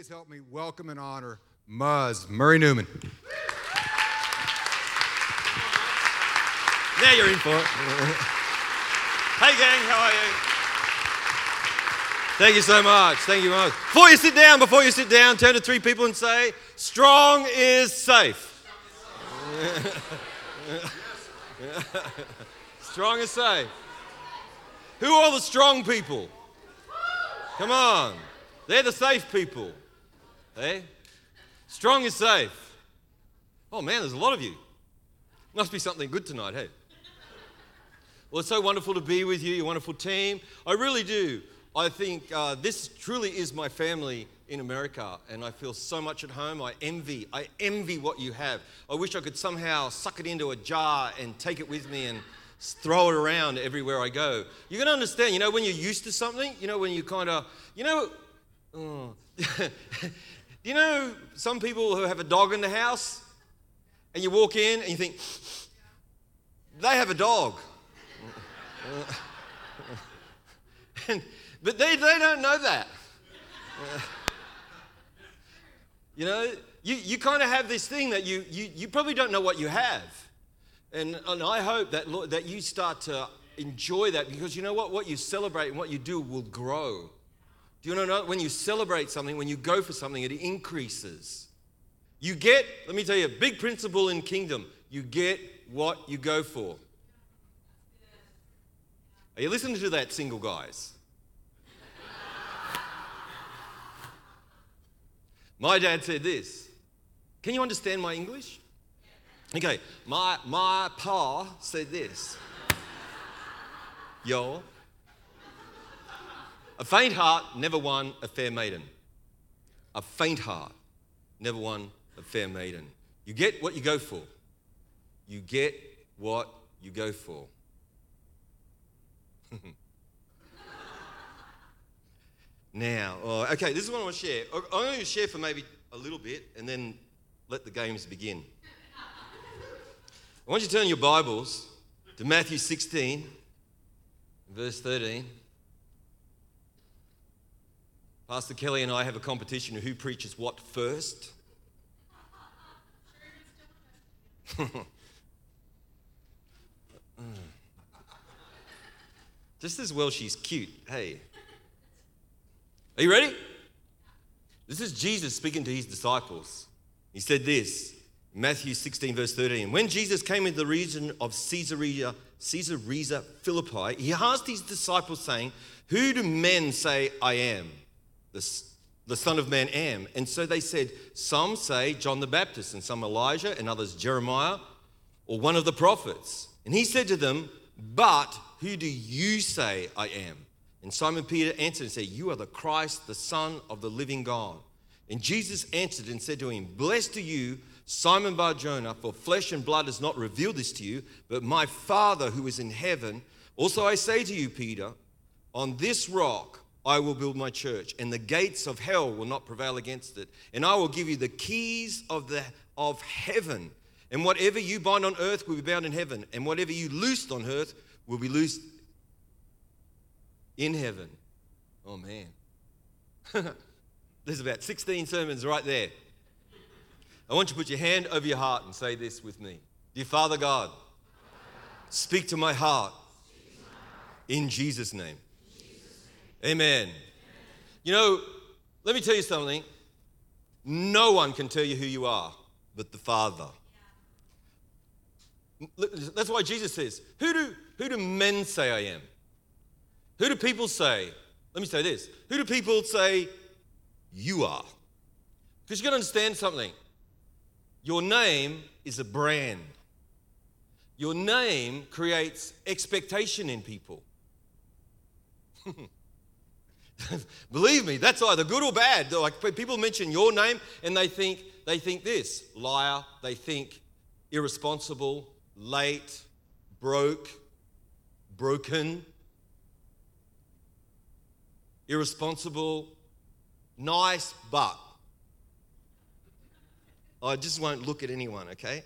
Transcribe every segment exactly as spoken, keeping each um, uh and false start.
help me welcome and honor Muzz, Murray Newman. Now you're in for it. Hey gang, how are you? Thank you so much. Thank you much. Before you sit down, before you sit down, turn to three people and say, strong is safe. Strong is safe. Who are all the strong people? Come on. They're the safe people. Hey? Strong is safe. Oh man, there's a lot of you. Must be something good tonight, hey? Well, it's so wonderful to be with you, your wonderful team. I really do. I think uh, this truly is my family in America, and I feel so much at home. I envy, I envy what you have. I wish I could somehow suck it into a jar and take it with me and throw it around everywhere I go. You're going to understand, you know, when you're used to something, you know, when you kind of, you know, oh, you know some people who have a dog in the house, and you walk in and you think, they have a dog. and, but they, they don't know that. Uh, you know, you, you kind of have this thing that you, you, you probably don't know what you have. And, and I hope that, Lord, that you start to enjoy that, because you know what? What you celebrate and what you do will grow. Do you know when you celebrate something, when you go for something, it increases. You get, let me tell you, a big principle in kingdom. You get what you go for. Are you listening to that, single guys? My dad said this. Can you understand my English? Okay, my, my pa said this. Yo, a faint heart never won a fair maiden. A faint heart never won a fair maiden. You get what you go for. You get what you go for. Now, oh, okay, this is what I want to share. I'm going to share for maybe a little bit and then let the games begin. I want you to turn your Bibles to Matthew sixteen, verse thirteen. Pastor Kelly and I have a competition of who preaches what first. Just as well she's cute. Hey. Are you ready? This is Jesus speaking to his disciples. He said this, Matthew sixteen, verse thirteen. When Jesus came into the region of Caesarea, Caesarea Philippi, he asked his disciples, saying, who do men say I am? The, the Son of Man am. And so they said, some say John the Baptist, and some Elijah, and others Jeremiah, or one of the prophets. And he said to them, but who do you say I am? And Simon Peter answered and said, you are the Christ, the Son of the living God. And Jesus answered and said to him, blessed are you, Simon Bar-Jonah, for flesh and blood has not revealed this to you, but my Father who is in heaven. Also I say to you, Peter, on this rock I will build my church, and the gates of hell will not prevail against it. And I will give you the keys of the of heaven. And whatever you bind on earth will be bound in heaven, and whatever you loosed on earth will be loosed in heaven. Oh man. There's about sixteen sermons right there. I want you to put your hand over your heart and say this with me. Dear Father God, speak to my heart in Jesus' name. Amen. You know, let me tell you something. No one can tell you who you are but the Father. That's why Jesus says, who do, who do men say I am? Who do people say? Let me say this. Who do people say you are? Because you've got to understand something. Your name is a brand. Your name creates expectation in people. Believe me, that's either good or bad. Like people mention your name and they think they think this: liar. They think irresponsible, late, broke, broken, irresponsible, nice, but. I just won't look at anyone, okay?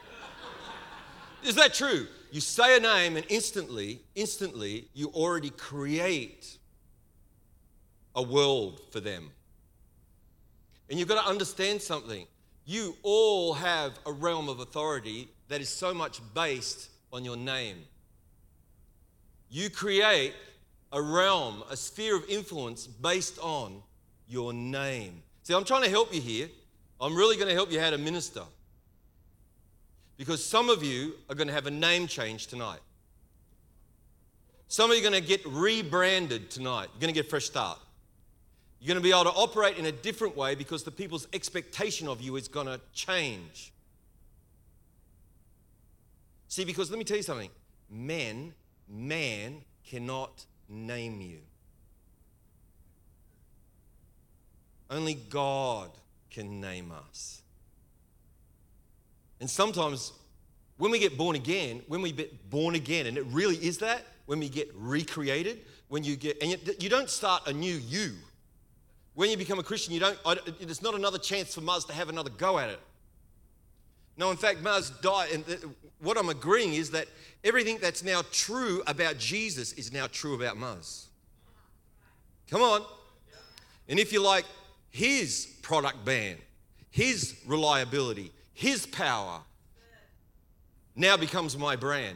Is that true? You say a name and instantly, instantly, you already create a world for them. And you've got to understand something. You all have a realm of authority that is so much based on your name. You create a realm, a sphere of influence based on your name. See, I'm trying to help you here. I'm really going to help you how to minister. Because some of you are going to have a name change tonight. Some of you are going to get rebranded tonight. You're going to get a fresh start. You're going to be able to operate in a different way because the people's expectation of you is going to change. See, because let me tell you something. Men, man cannot name you. Only God can name us. And sometimes when we get born again, when we get born again, and it really is that, when we get recreated, when you get, and you, you don't start a new you. When you become a Christian, you don't, it's not another chance for Muzz to have another go at it. No, in fact, Muzz died, and what I'm agreeing is that everything that's now true about Jesus is now true about Muzz. Come on. And if you like his product ban, his reliability, his power, now becomes my brand.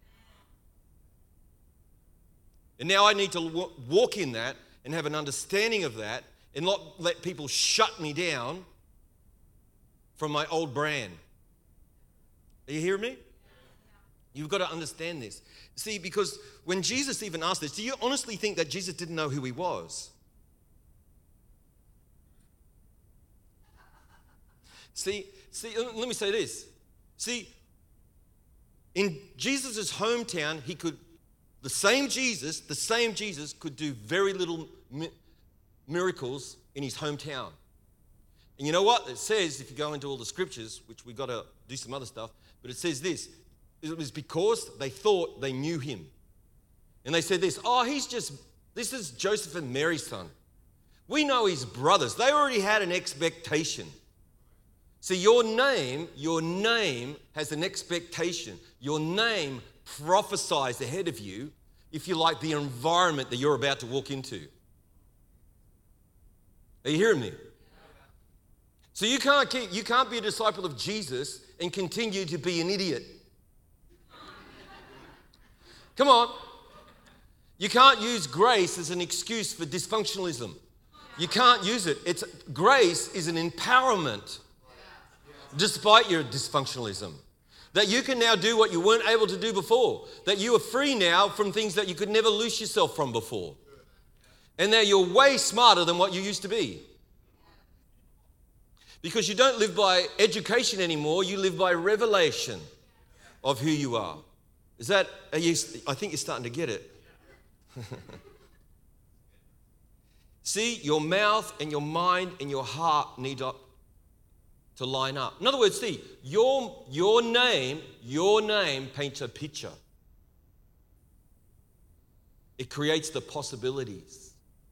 And now I need to w- walk in that and have an understanding of that and not let people shut me down from my old brand. Are you hearing me? You've got to understand this. See, because when Jesus even asked this, do you honestly think that Jesus didn't know who he was? See, see, let me say this. See, in Jesus' hometown, he could, the same Jesus, the same Jesus could do very little mi- miracles in his hometown. And you know what? It says, if you go into all the scriptures, which we've got to do some other stuff, but it says this. It was because they thought they knew him. And they said this, oh, he's just, this is Joseph and Mary's son. We know his brothers. They already had an expectation. See, your name, your name has an expectation. Your name prophesies ahead of you, if you like, the environment that you're about to walk into. Are you hearing me? So you can't keep, you can't be a disciple of Jesus and continue to be an idiot. Come on. You can't use grace as an excuse for dysfunctionalism. You can't use it. It's grace is an empowerment. Despite your dysfunctionalism, that you can now do what you weren't able to do before, that you are free now from things that you could never loose yourself from before, and now you're way smarter than what you used to be, because you don't live by education anymore, you live by revelation of who you are. Is that, are you, I think you're starting to get it. See, your mouth and your mind and your heart need to to line up. In other words, see, your, your name, your name paints a picture. It creates the possibilities.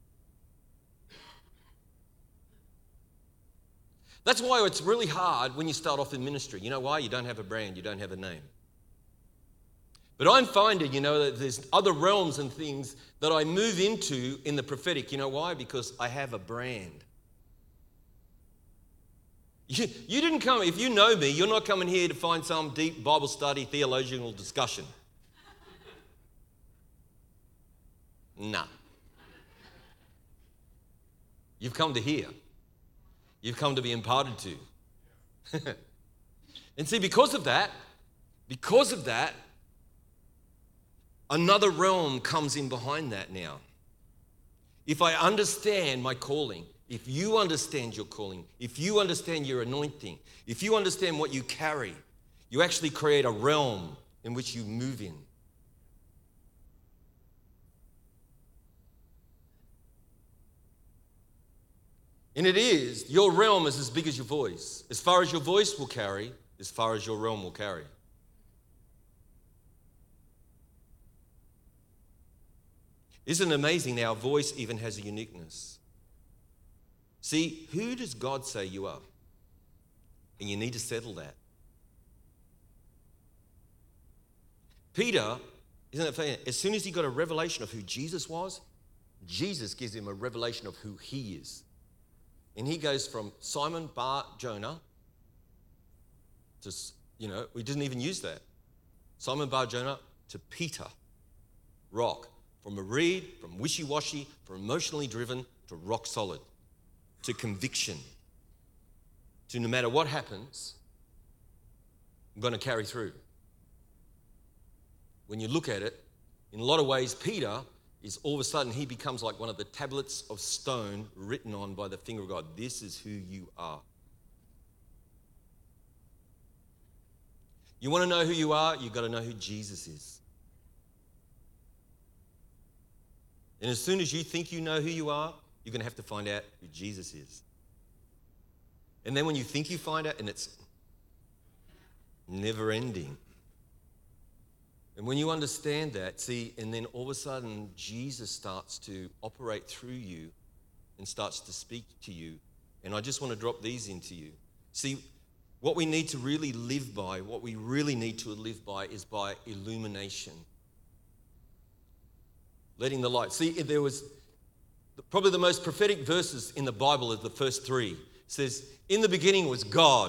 That's why it's really hard when you start off in ministry. You know why? You don't have a brand, you don't have a name. But I'm finding, you know, that there's other realms and things that I move into in the prophetic. You know why? Because I have a brand. You, you didn't come, if you know me, you're not coming here to find some deep Bible study, theological discussion. Nah. You've come to hear. You've come to be imparted to. And see, because of that, because of that, another realm comes in behind that now. If I understand my calling, if you understand your calling, if you understand your anointing, if you understand what you carry, you actually create a realm in which you move in. And it is, your realm is as big as your voice. As far as your voice will carry, as far as your realm will carry. Isn't it amazing that our voice even has a uniqueness? See, who does God say you are? And you need to settle that. Peter, isn't it funny? As soon as he got a revelation of who Jesus was, Jesus gives him a revelation of who he is. And he goes from Simon Bar Jonah to, you know, we didn't even use that. Simon Bar Jonah to Peter, rock. From a reed, from wishy-washy, from emotionally driven to rock solid, to conviction, to no matter what happens, I'm going to carry through. When you look at it, in a lot of ways, Peter is all of a sudden, he becomes like one of the tablets of stone written on by the finger of God. This is who you are. You want to know who you are? You've got to know who Jesus is. And as soon as you think you know who you are, you're going to have to find out who Jesus is. And then when you think you find out, and it's never ending. And when you understand that, see, and then all of a sudden, Jesus starts to operate through you and starts to speak to you. And I just want to drop these into you. See, what we need to really live by, what we really need to live by is by illumination. Letting the light. See, there was probably the most prophetic verses in the Bible is the first three. It says, in the beginning was God.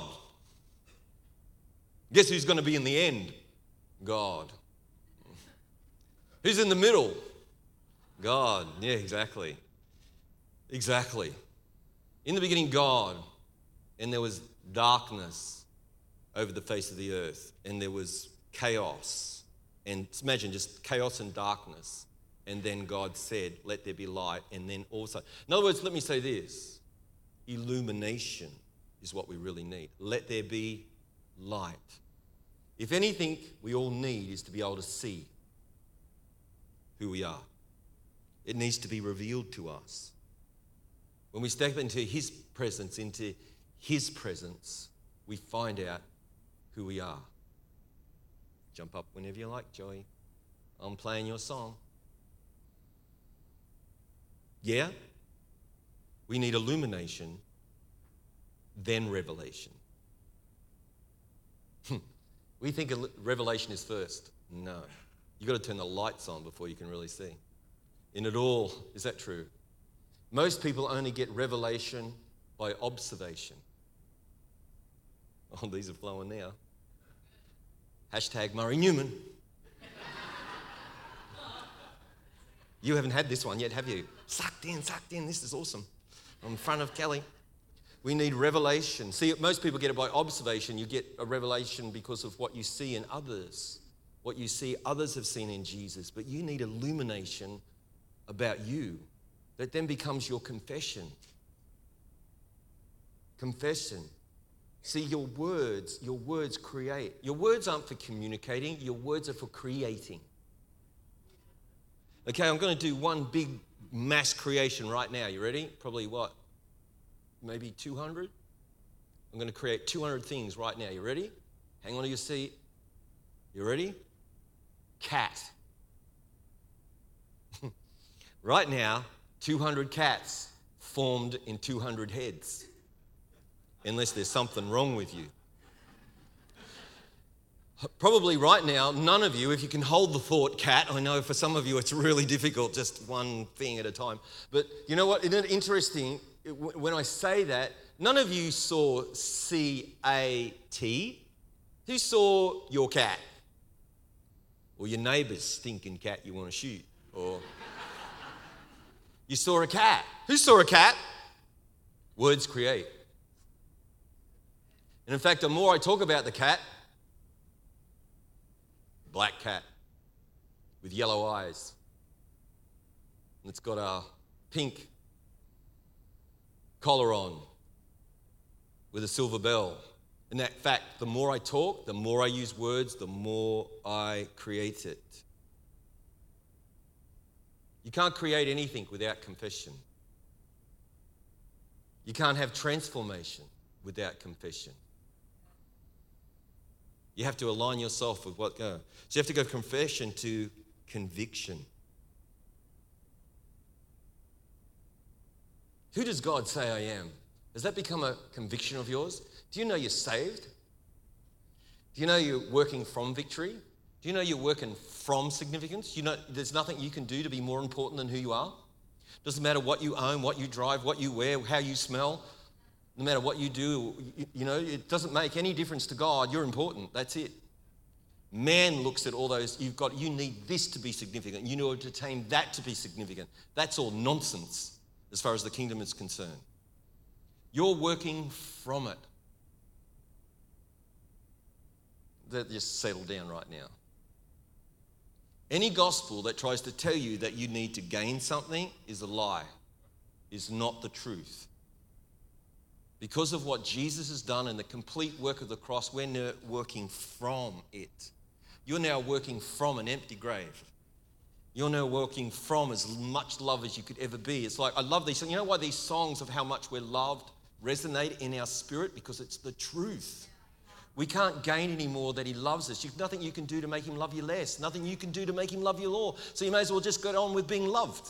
Guess who's going to be in the end? God. Who's in the middle? God. Yeah, exactly. Exactly. In the beginning, God. And there was darkness over the face of the earth. And there was chaos. And imagine just chaos and darkness. And then God said, let there be light. And then also, in other words, let me say this. Illumination is what we really need. Let there be light. If anything we all need is to be able to see who we are. It needs to be revealed to us. When we step into his presence, into his presence, we find out who we are. Jump up whenever you like, Joey. I'm playing your song. Yeah? We need illumination, then revelation. We think revelation is first. No. You've got to turn the lights on before you can really see. In it all, is that true? Most people only get revelation by observation. Oh, these are flowing now. Hashtag Murray Newman. You haven't had this one yet, have you? Sucked in, sucked in. This is awesome. I'm in front of Kelly. We need revelation. See, most people get it by observation. You get a revelation because of what you see in others, what you see others have seen in Jesus. But you need illumination about you that then becomes your confession. Confession. See, your words, your words create. Your words aren't for communicating. Your words are for creating. Okay, I'm going to do one big mass creation right now. You ready? Probably what? Maybe two hundred? I'm going to create two hundred things right now. You ready? Hang on to your seat. You ready? Cat. Right now, two hundred cats formed in two hundred heads. Unless there's something wrong with you. Probably right now, none of you, if you can hold the thought, cat, I know for some of you it's really difficult, just one thing at a time. But you know what? Isn't it interesting? When I say that, none of you saw C A T. Who saw your cat? Or your neighbour's stinking cat you want to shoot? Or you saw a cat. Who saw a cat? Words create. And in fact, the more I talk about the cat, black cat with yellow eyes. And it's got a pink collar on with a silver bell. In that fact, the more I talk, the more I use words, the more I create it. You can't create anything without confession. You can't have transformation without confession. You have to align yourself with what goes. So you have to go confession to conviction. Who does God say I am? Does that become a conviction of yours? Do you know you're saved? Do you know you're working from victory? Do you know you're working from significance? Do you know there's nothing you can do to be more important than who you are? Doesn't matter what you own, what you drive, what you wear, how you smell. No matter what you do, you, you know, it doesn't make any difference to God. You're important. That's it. Man looks at all those, you've got, you need this to be significant. You need to attain that to be significant. That's all nonsense as far as the kingdom is concerned. You're working from it. That just settle down right now. Any gospel that tries to tell you that you need to gain something is a lie, is not the truth. Because of what Jesus has done and the complete work of the cross, we're now working from it. You're now working from an empty grave. You're now working from as much love as you could ever be. It's like, I love these songs. You know why these songs of how much we're loved resonate in our spirit? Because it's the truth. We can't gain any more that he loves us. You've nothing you can do to make him love you less. Nothing you can do to make him love you more. So you may as well just go on with being loved.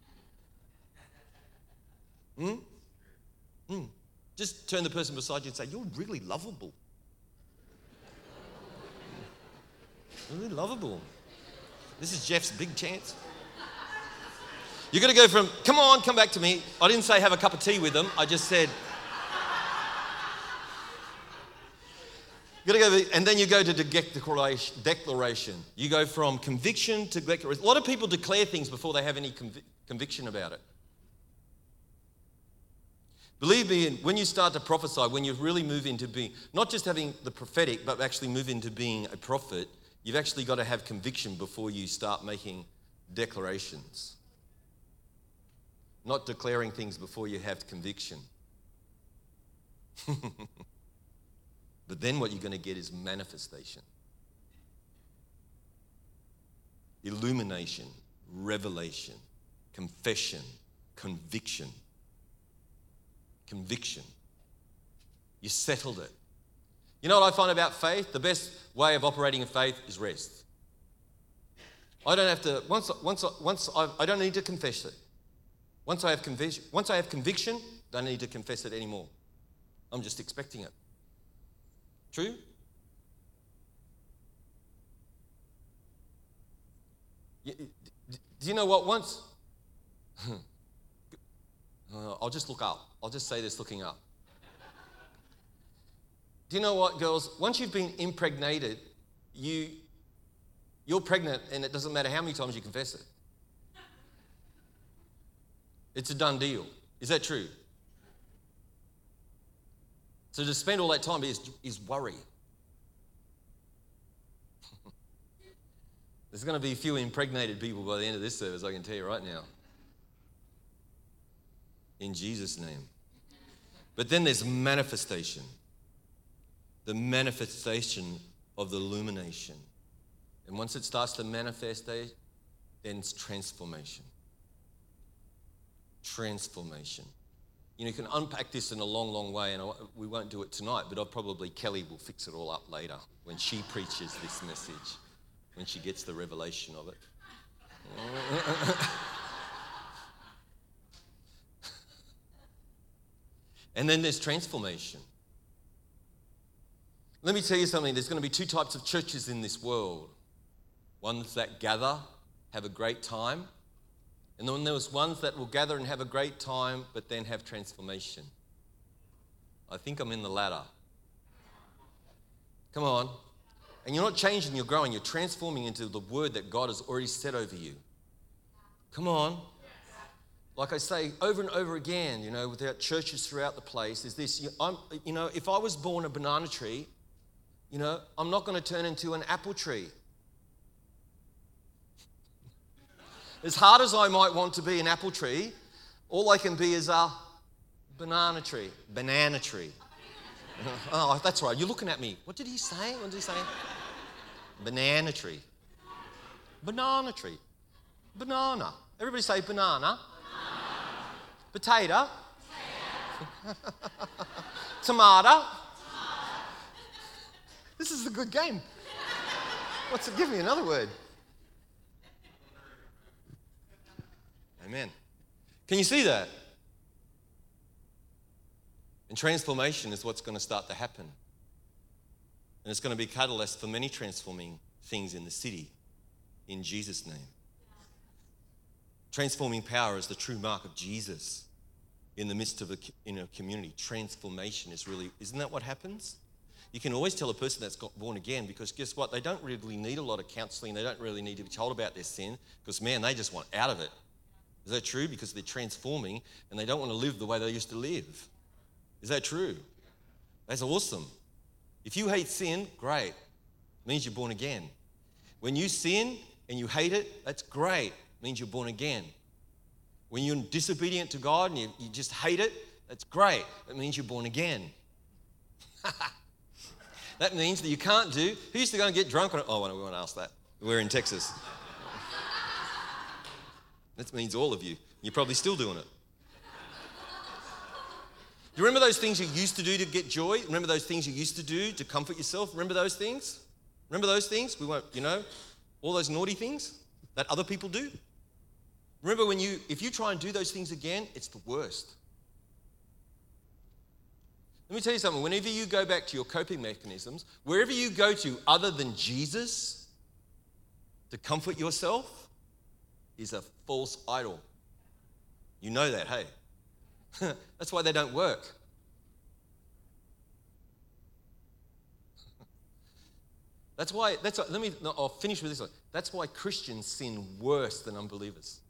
Hmm? Hmm. Just turn the person beside you and say, you're really lovable. Really lovable. This is Jeff's big chance. You're going to go from, come on, come back to me. I didn't say have a cup of tea with them. I just said, you're going to go, and then you go to declaration. declaration. You go from conviction to declaration. A lot of people declare things before they have any conv- conviction about it. Believe me, when you start to prophesy, when you really move into being, not just having the prophetic, but actually move into being a prophet, you've actually got to have conviction before you start making declarations. Not declaring things before you have conviction. But then what you're going to get is manifestation. Illumination, revelation, confession, conviction. Conviction. You settled it. You know what I find about faith? The best way of operating in faith is rest. I don't have to, once, once, once I, I don't need to confess it. Once I have conviction, once I have conviction, I don't need to confess it anymore. I'm just expecting it. True? Do you know what? Once, uh, I'll just look up. I'll just say this looking up. Do you know what, girls? Once you've been impregnated, you, you're pregnant, and it doesn't matter how many times you confess it. It's a done deal. Is that true? So to spend all that time is, is worry. There's going to be a few impregnated people by the end of this service, I can tell you right now. In Jesus' name. But then there's manifestation. The manifestation of the illumination. And once it starts to manifest, then it's transformation. Transformation. You know, you can unpack this in a long, long way, and I, we won't do it tonight, but I'll probably, Kelly will fix it all up later when she preaches this message, when she gets the revelation of it. And then there's transformation. Let me tell you something. There's going to be two types of churches in this world. Ones that gather, have a great time. And then there's ones that will gather and have a great time, but then have transformation. I think I'm in the latter. Come on. And you're not changing, you're growing. You're transforming into the word that God has already said over you. Come on. Like I say over and over again, you know, with our churches throughout the place, is this, you, I'm, you know, if I was born a banana tree, you know, I'm not going to turn into an apple tree. As hard as I might want to be an apple tree, all I can be is a banana tree. Banana tree. Oh, that's right. You're looking at me. What did he say? What did he say? Banana tree. Banana tree. Banana. Everybody say banana. Banana. Potato. Potato. Tomato. Tomato. This is a good game. What's it? Give me another word. Amen. Can you see that? And transformation is what's going to start to happen. And it's going to be catalyst for many transforming things in the city, in Jesus' name. Transforming power is the true mark of Jesus. in the midst of a, in a community. Transformation is really, isn't that what happens? You can always tell a person that's got born again because guess what? They don't really need a lot of counseling. They don't really need to be told about their sin because, man, they just want out of it. Is that true? Because they're transforming and they don't want to live the way they used to live. Is that true? That's awesome. If you hate sin, great. It means you're born again. When you sin and you hate it, that's great. It means you're born again. When you're disobedient to God and you, you just hate it, that's great. It means you're born again. That means that you can't do. Who used to go and get drunk on it? Oh, we won't ask that. We're in Texas. That means all of you. You're probably still doing it. Do you remember those things you used to do to get joy? Remember those things you used to do to comfort yourself? Remember those things? Remember those things? We won't, you know, all those naughty things that other people do. Remember when you, if you try and do those things again, it's the worst. Let me tell you something. Whenever you go back to your coping mechanisms, wherever you go to other than Jesus to comfort yourself is a false idol. You know that, hey? That's why they don't work. That's why, that's why, let me, no, I'll finish with this one. That's why Christians sin worse than unbelievers.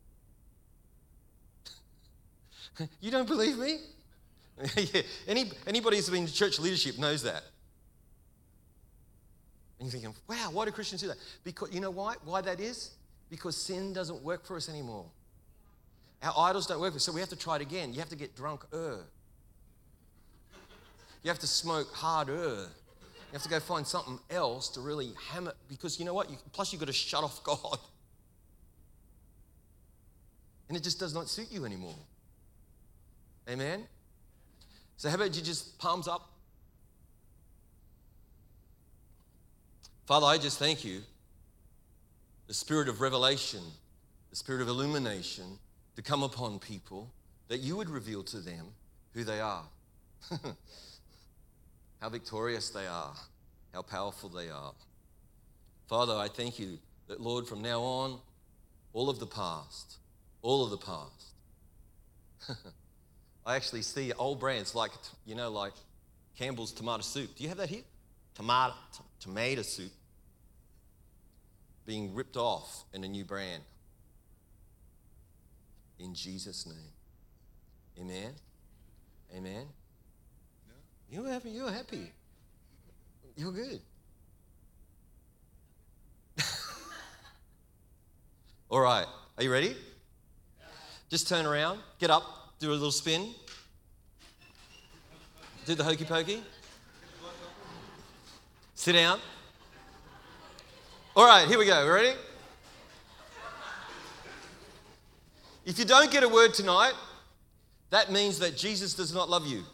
You don't believe me? Yeah. Any, anybody who's been in church leadership knows that. And you're thinking, wow, why do Christians do that? Because, you know why? Why that is? Because sin doesn't work for us anymore. Our idols don't work for us, so we have to try it again. You have to get drunk-er. You have to smoke harder. You have to go find something else to really hammer, because you know what? You, plus you've got to shut off God. And it just does not suit you anymore. Amen? So how about you just palms up? Father, I just thank you. The spirit of revelation, the spirit of illumination to come upon people, that you would reveal to them who they are. How victorious they are, how powerful they are. Father, I thank you that, Lord, from now on, all of the past, all of the past, I actually see old brands like, you know, like Campbell's tomato soup. Do you have that here? Tomato, t- tomato soup being ripped off in a new brand. In Jesus' name. Amen? Amen? No. You're happy. You're happy. You're good. All right. Are you ready? Just turn around. Get up. Do a little spin. Do the hokey pokey. Sit down. All right, here we go. Ready? If you don't get a word tonight, that means that Jesus does not love you.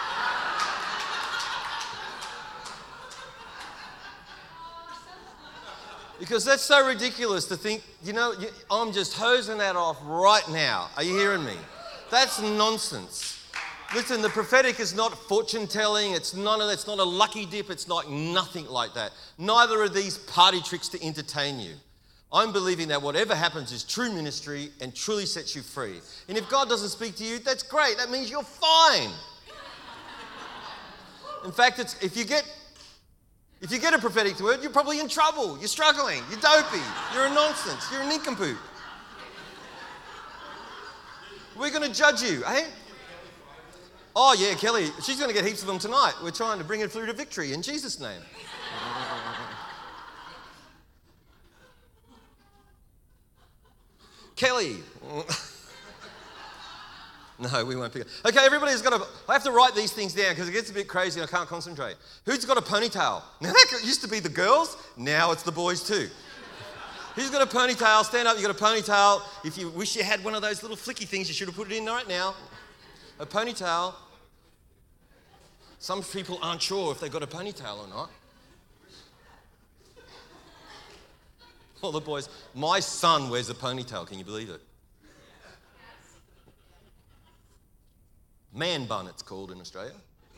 Because that's so ridiculous to think, you know, I'm just hosing that off right now. Are you hearing me? That's nonsense. Listen, the prophetic is not fortune telling. It's none of, it's not a lucky dip. It's like nothing like that. Neither are these party tricks to entertain you. I'm believing that whatever happens is true ministry and truly sets you free. And if God doesn't speak to you, that's great. That means you're fine. In fact, it's, if you get if you get a prophetic word, you're probably in trouble. You're struggling. You're dopey. You're a nonsense. You're a nincompoop. We're going to judge you, eh? Oh, yeah, Kelly, she's going to get heaps of them tonight. We're trying to bring her through to victory in Jesus' name. Kelly. No, we won't pick it. Okay, everybody's got to, I have to write these things down because it gets a bit crazy and I can't concentrate. Who's got a ponytail? Now, that used to be the girls. Now it's the boys too. Who's got a ponytail? Stand up, you got a ponytail. If you wish you had one of those little flicky things, you should have put it in right now. A ponytail. Some people aren't sure if they've got a ponytail or not. All the boys. My son wears a ponytail, can you believe it? Man bun, it's called in Australia.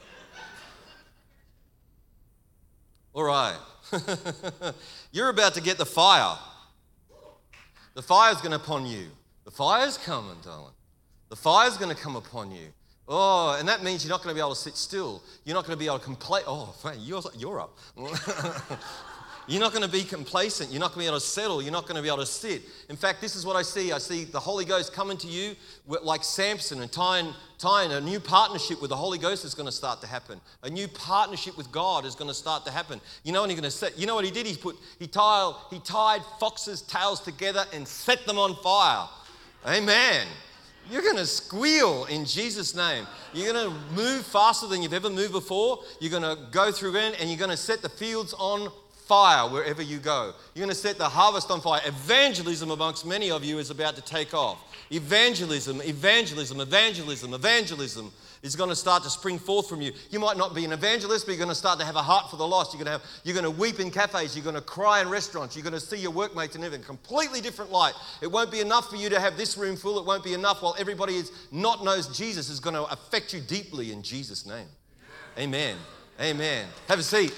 All right. You're about to get the fire. The fire's going to upon you. The fire's coming, darling. The fire's going to come upon you. Oh, and that means you're not going to be able to sit still. You're not going to be able to complain. Oh, you're, you're up. You're not going to be complacent. You're not going to be able to settle. You're not going to be able to sit. In fact, this is what I see. I see the Holy Ghost coming to you like Samson and tying, tying a new partnership with the Holy Ghost is going to start to happen. A new partnership with God is going to start to happen. You know what he's going to set? You know what he did? He put he tied he tied foxes' tails together and set them on fire. Amen. You're going to squeal in Jesus' name. You're going to move faster than you've ever moved before. You're going to go through in and you're going to set the fields on fire wherever you go. You're going to set the harvest on fire. Evangelism amongst many of you is about to take off. Evangelism, evangelism, evangelism, evangelism is going to start to spring forth from you. You might not be an evangelist, but you're going to start to have a heart for the lost. You're going to have, you're going to weep in cafes. You're going to cry in restaurants. You're going to see your workmates in a completely different light. It won't be enough for you to have this room full. It won't be enough while everybody is not knows Jesus is going to affect you deeply in Jesus' name. Amen. Amen. Have a seat.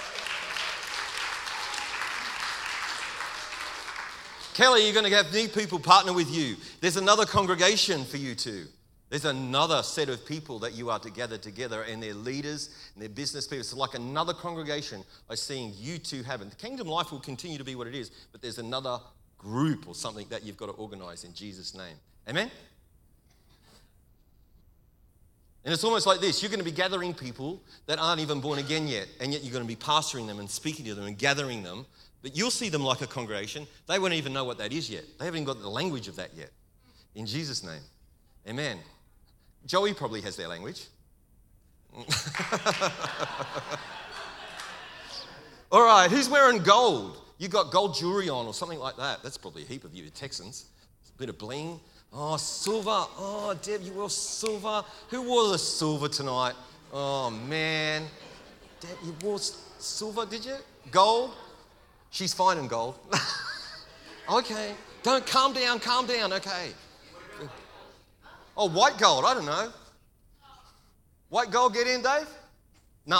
Kelly, you're going to have new people partner with you. There's another congregation for you too. There's another set of people that you are to gather together, and they're leaders and they're business people. It's like another congregation I'm seeing you two have. And the Kingdom Life will continue to be what it is, but there's another group or something that you've got to organize in Jesus' name. Amen? And it's almost like this. You're going to be gathering people that aren't even born again yet, and yet you're going to be pastoring them and speaking to them and gathering them. But you'll see them like a congregation. They won't even know what that is yet. They haven't even got the language of that yet. In Jesus' name. Amen. Joey probably has their language. All right, who's wearing gold? You got gold jewelry on or something like that. That's probably a heap of you Texans. A bit of bling. Oh, silver. Oh, Deb, you wore silver. Who wore the silver tonight? Oh, man. Deb, you wore silver, did you? Gold? She's fine in gold. Okay. Don't, calm down, calm down, okay. Oh, white gold, I don't know. White gold get in, Dave? No.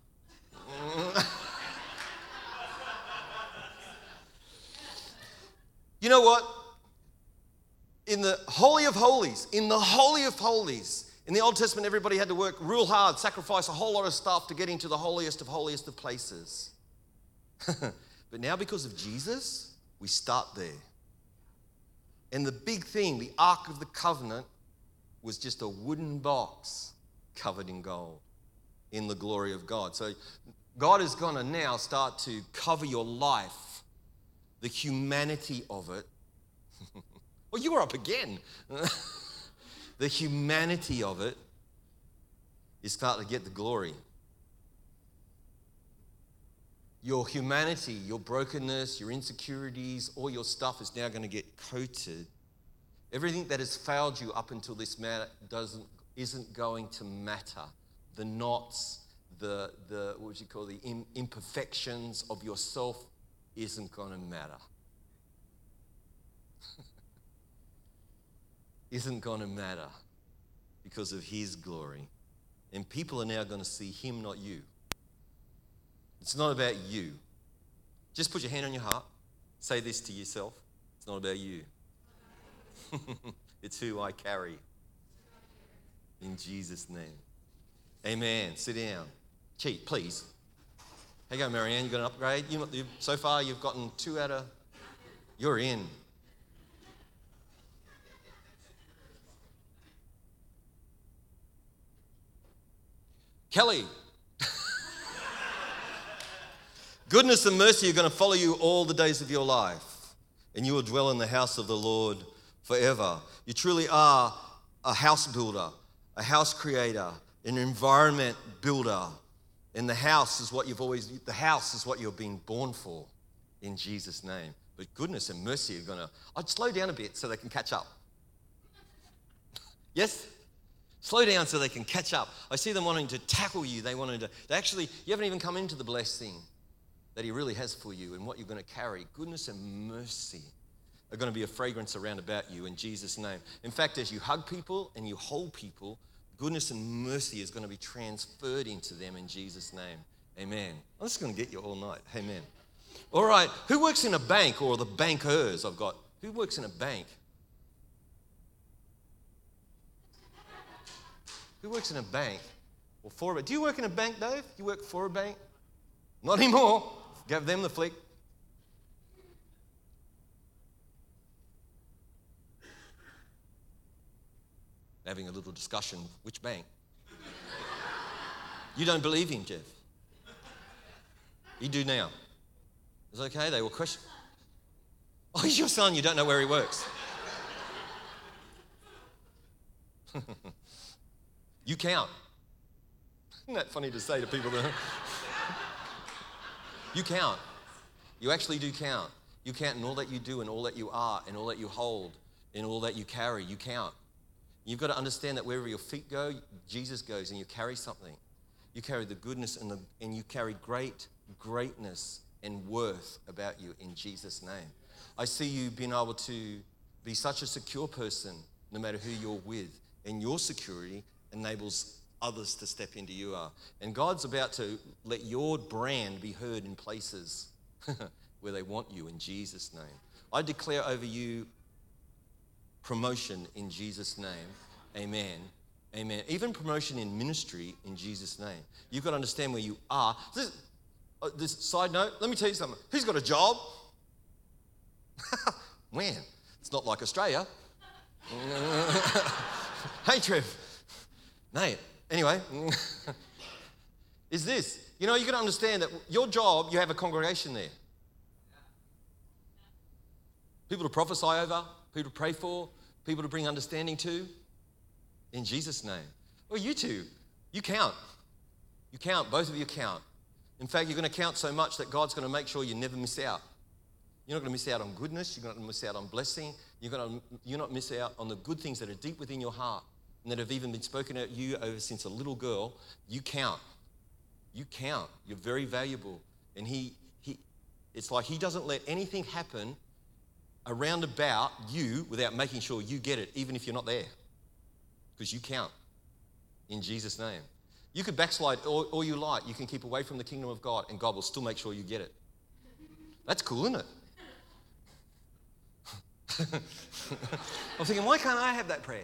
You know what? In the Holy of Holies, in the Holy of Holies, in the Old Testament, everybody had to work real hard, sacrifice a whole lot of stuff to get into the holiest of holiest of places. But now because of Jesus, we start there. And the big thing, the Ark of the Covenant, was just a wooden box covered in gold in the glory of God. So God is going to now start to cover your life, the humanity of it. Well, you were up again. The humanity of it is starting to get the glory. Your humanity, your brokenness, your insecurities, all your stuff is now going to get coated. Everything that has failed you up until this matter doesn't, isn't going to matter. The knots, the, the what would you call the imperfections of yourself isn't going to matter. Isn't going to matter because of His glory. And people are now going to see Him, not you. It's not about you. Just put your hand on your heart. Say this to yourself. It's not about you. It's who I carry. In Jesus' name. Amen. Sit down. Cheat, please. How you going, Marianne? You got an upgrade? You, you, so far, you've gotten two out of... You're in. Kelly. Goodness and mercy are going to follow you all the days of your life, and you will dwell in the house of the Lord forever. You truly are a house builder, a house creator, an environment builder. And the house is what you've always, the house is what you've been born for in Jesus' name. But goodness and mercy are going to, I'd slow down a bit so they can catch up. Yes? Slow down so they can catch up. I see them wanting to tackle you. They wanted to, they actually, you haven't even come into the blessed thing that He really has for you and what you're going to carry. Goodness and mercy are going to be a fragrance around about you in Jesus' name. In fact, as you hug people and you hold people, goodness and mercy is going to be transferred into them in Jesus' name. Amen. I'm just going to get you all night. Amen. All right. Who works in a bank, or the bankers I've got? Who works in a bank? Who works in a bank or for a bank? Do you work in a bank, Dave? You work for a bank? Not anymore. Give them the flick. Having a little discussion. Which bank? You don't believe him, Jeff. You do now. It's okay, they will question. Oh, he's your son, you don't know where he works. You count. Isn't that funny to say to people? That you count. You actually do count. You count in all that you do and all that you are and all that you hold and all that you carry. You count. You've got to understand that wherever your feet go, Jesus goes, and you carry something. You carry the goodness and, the, and you carry great greatness and worth about you in Jesus' name. I see you being able to be such a secure person no matter who you're with, and your security enables others to step into you are. And God's about to let your brand be heard in places where they want you in Jesus' name. I declare over you promotion in Jesus' name. Amen. Amen. Even promotion in ministry in Jesus' name. You've got to understand where you are. This, uh, this side note, let me tell you something. Who's got a job? Man, it's not like Australia. Hey, Trev. Mate, anyway, is this. You know, you've got to understand that your job, you have a congregation there. People to prophesy over, people to pray for, people to bring understanding to. In Jesus' name. Well, you two, you count. You count. Both of you count. In fact, you're going to count so much that God's going to make sure you never miss out. You're not going to miss out on goodness. You're not going to miss out on blessing. You're going to you're not miss out on the good things that are deep within your heart and that have even been spoken at you over since a little girl. You count. You count. You're very valuable. And he, he, it's like he doesn't let anything happen around about you without making sure you get it, even if you're not there. Because you count in Jesus' name. You could backslide all, all you like. You can keep away from the kingdom of God, and God will still make sure you get it. That's cool, isn't it? I'm thinking, why can't I have that prayer?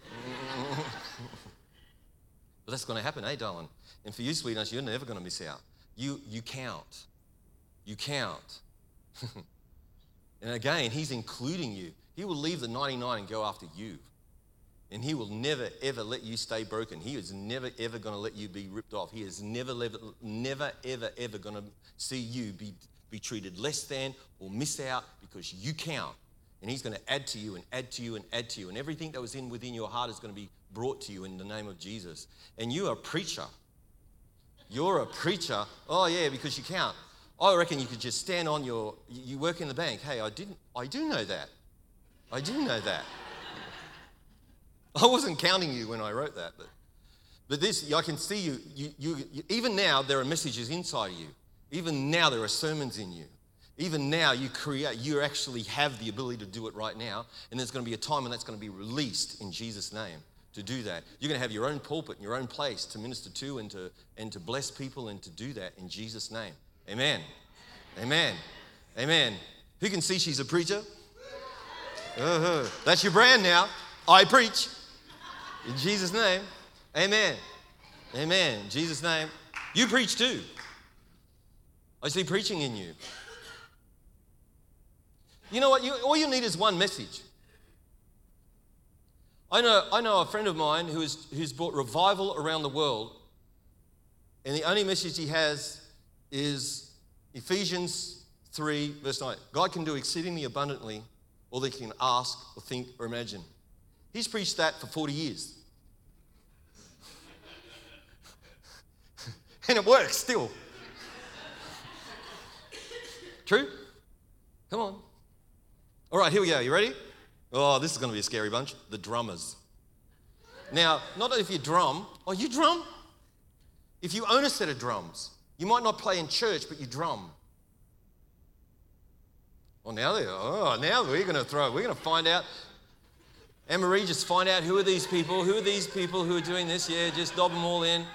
But that's going to happen, eh, darling? And for you, sweetheart, you're never going to miss out. You, you count. You count. And again, he's including you. He will leave the ninety-nine and go after you. And he will never, ever let you stay broken. He is never, ever going to let you be ripped off. He is never, never, never ever, ever going to see you be, be treated less than or miss out because you count. And he's going to add to you and add to you and add to you. And everything that was in within your heart is going to be brought to you in the name of Jesus. And you are a preacher. You're a preacher. Oh, yeah, because you count. I reckon you could just stand on your, you work in the bank. Hey, I didn't, I do know that. I do know that. I wasn't counting you when I wrote that, but but this, I can see you, you, you, you. Even now, there are messages inside of you. Even now, there are sermons in you. Even now, you create, you actually have the ability to do it right now, and there's going to be a time when that's going to be released in Jesus' name to do that. You're going to have your own pulpit and your own place to minister to and to and to bless people and to do that in Jesus' name. Amen. Amen. Amen. Who can see she's a preacher? Uh-huh. That's your brand now. I preach. In Jesus' name, amen. Amen. In Jesus' name. You preach too. I see preaching in you. You know what? You, all you need is one message. I know, I know a friend of mine who is, who's brought revival around the world, and the only message he has is Ephesians three, verse nine. God can do exceedingly abundantly all they can ask or think or imagine. He's preached that for forty years. And it works still. True? Come on. All right, here we go. You ready? Oh, this is going to be a scary bunch. The drummers. Now, not if you drum. Oh, you drum? If you own a set of drums, you might not play in church, but you drum. Oh, now they Oh, now we're going to throw. We're going to find out. Anne-Marie, just find out who are these people. Who are these people who are doing this? Yeah, just dob them all in.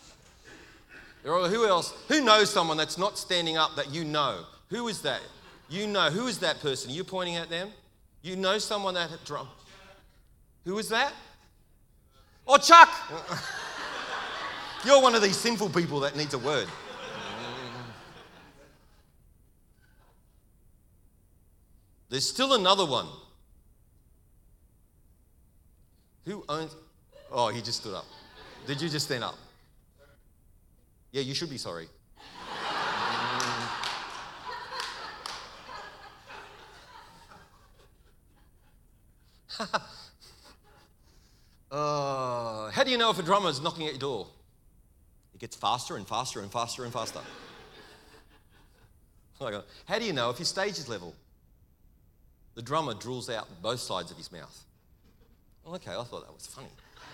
Who else? Who knows someone that's not standing up that you know? Who is that? You know. Who is that person? Are you pointing at them? You know someone that drum. Who is that? Oh, Chuck! You're one of these sinful people that needs a word. There's still another one. Who owns... Oh, he just stood up. Did you just stand up? Yeah, you should be sorry. uh, how do you know if a drummer is knocking at your door? It gets faster and faster and faster and faster. How do you know if your stage is level? The drummer drills out both sides of his mouth. Oh, okay, I thought that was funny.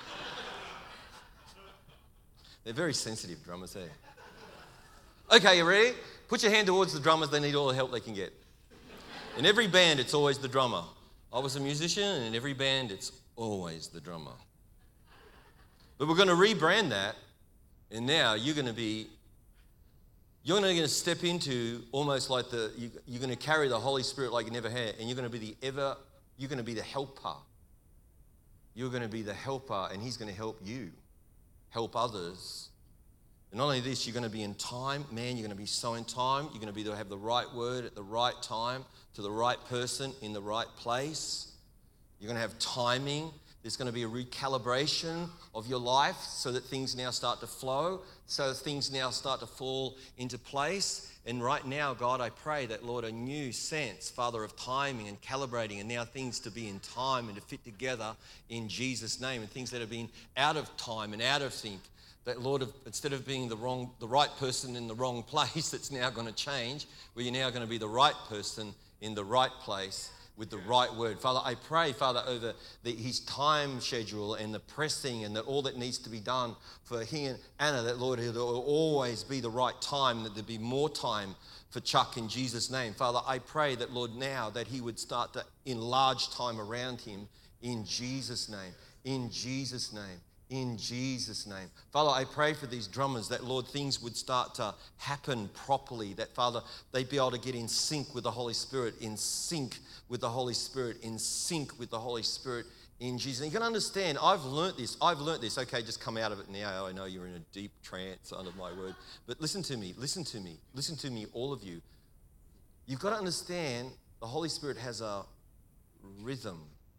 They're very sensitive drummers there. Okay, you ready? Put your hand towards the drummers. They need all the help they can get. In every band, it's always the drummer. I was a musician, and in every band, it's always the drummer. But we're going to rebrand that, and now you're going to be, you're going to step into almost like the, you, you're going to carry the Holy Spirit like you never had, and you're going to be the ever, you're going to be the helper. You're going to be the helper, and He's going to help you help others. And not only this, you're going to be in time. Man, you're going to be so in time. You're going to be to have the right word at the right time to the right person in the right place. You're going to have timing. There's going to be a recalibration of your life so that things now start to flow, so things now start to fall into place. And right now, God, I pray that, Lord, a new sense, Father, of timing and calibrating, and now things to be in time and to fit together in Jesus' name, and things that have been out of time and out of sync, that, Lord, instead of being the wrong, the right person in the wrong place, that's now going to change, where you're now going to be the right person in the right place with the right word. Father, I pray, Father, over the, his time schedule and the pressing and that all that needs to be done for he and Anna, that, Lord, it will always be the right time, that there'll be more time for Chuck in Jesus' name. Father, I pray that, Lord, now that he would start to enlarge time around him in Jesus' name, in Jesus' name. In Jesus' name. Father, I pray for these drummers that, Lord, things would start to happen properly, that, Father, they'd be able to get in sync with the Holy Spirit, in sync with the Holy Spirit, in sync with the Holy Spirit in Jesus. And you can understand, I've learnt this, I've learnt this. Okay, just come out of it now. I know you're in a deep trance under my word. But listen to me, listen to me, listen to me, all of you. You've got to understand the Holy Spirit has a rhythm.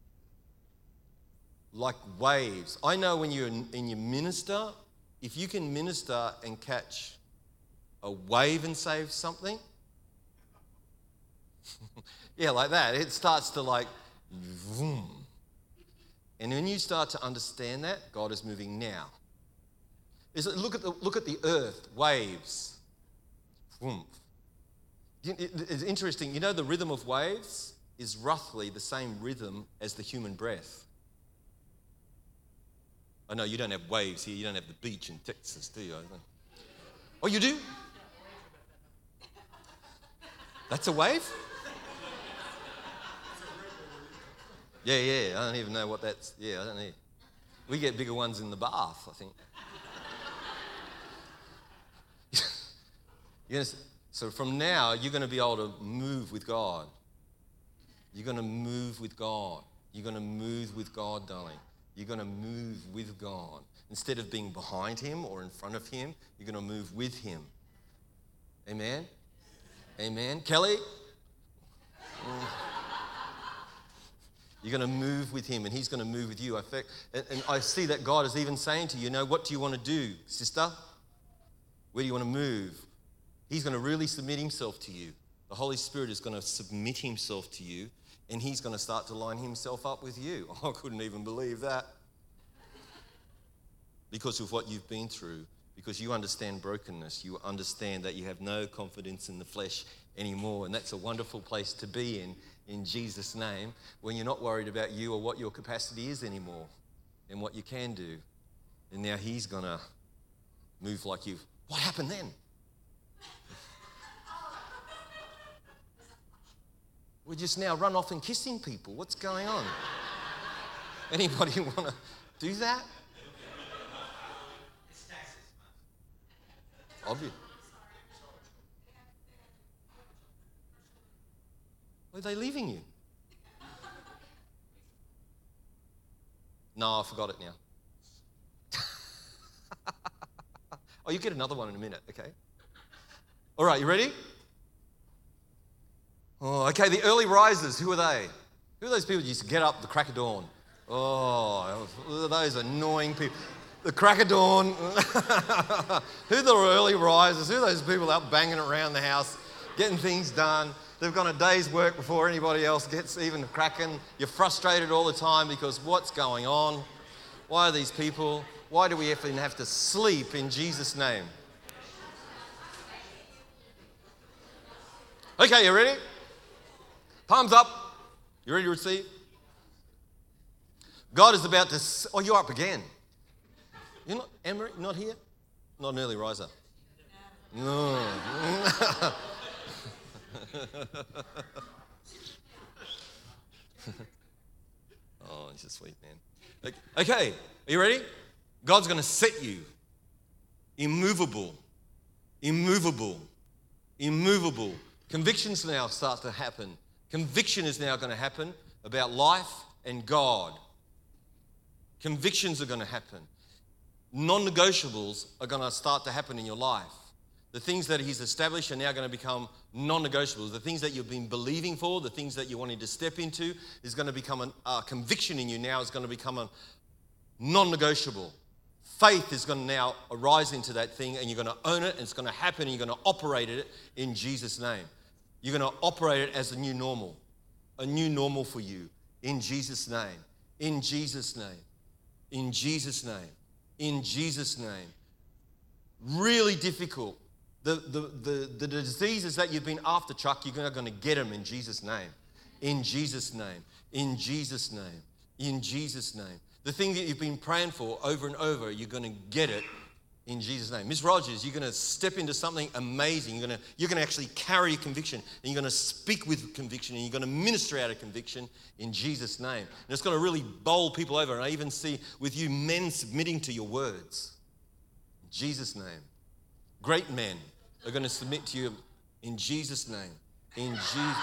Like waves. I know when you're in, in your minister, if you can minister and catch a wave and save something, yeah, like that. It starts to like, vroom. And when you start to understand that, God is moving now. Is it, look at the look at the earth, waves. Vroom. It, it's interesting. You know, the rhythm of waves is roughly the same rhythm as the human breath. I know you don't have waves here. You don't have the beach in Texas, do you? Oh, you do? That's a wave? Yeah, yeah. I don't even know what that's. Yeah, I don't know. We get bigger ones in the bath, I think. You're gonna, so from now, you're going to be able to move with God. You're going to move with God. You're going to move with God, darling. You're going to move with God. Instead of being behind him or in front of him, you're going to move with him. Amen? Amen. Kelly? Mm. You're going to move with him and he's going to move with you. I fact, and, and I see that God is even saying to you, you know, what do you want to do, sister? Where do you want to move? He's going to really submit himself to you. The Holy Spirit is going to submit himself to you. And he's going to start to line himself up with you. I couldn't even believe that. Because of what you've been through. Because you understand brokenness. You understand that you have no confidence in the flesh anymore. And that's a wonderful place to be in, in Jesus' name, when you're not worried about you or what your capacity is anymore and what you can do. And now he's going to move like you've... What happened then? We're just now run off and kissing people. What's going on? Anybody want to do that? Obvious. Are they leaving you? No, I forgot it now. Oh, you get another one in a minute, okay? All right, you ready? Oh, okay, the early risers, who are they? Who are those people that used to get up at the crack of dawn? Oh, those annoying people. The crack of dawn. Who are the early risers? Who are those people out banging around the house, getting things done? They've got a day's work before anybody else gets even cracking. You're frustrated all the time because what's going on? Why are these people? Why do we even have to sleep in Jesus' name? Okay, you ready? Palms up. You ready to receive? God is about to... Oh, you're up again. You're not, Emery, not here? Not an early riser. No. Oh, he's a sweet man. Okay, are you ready? God's going to set you immovable, immovable, immovable. Convictions now start to happen. Conviction is now going to happen about life and God. Convictions are going to happen. Non-negotiables are going to start to happen in your life. The things that he's established are now going to become non-negotiables. The things that you've been believing for, the things that you're wanting to step into is going to become a uh, conviction in you now is going to become a non-negotiable. Faith is going to now arise into that thing and you're going to own it and it's going to happen and you're going to operate it in Jesus' name. You're going to operate it as a new normal, a new normal for you in Jesus' name, in Jesus' name, in Jesus' name, in Jesus' name. Really difficult. The, the, the, the diseases that you've been after, Chuck, you're not going to get them in Jesus' name. In Jesus' name. In Jesus' name. In Jesus' name. The thing that you've been praying for over and over, you're going to get it in Jesus' name. Miss Rogers, you're going to step into something amazing. You're going to, you're going to actually carry conviction and you're going to speak with conviction and you're going to minister out of conviction in Jesus' name. And it's going to really bowl people over. And I even see with you men submitting to your words. In Jesus' name. Great men are going to submit to you in Jesus' name. In Jesus.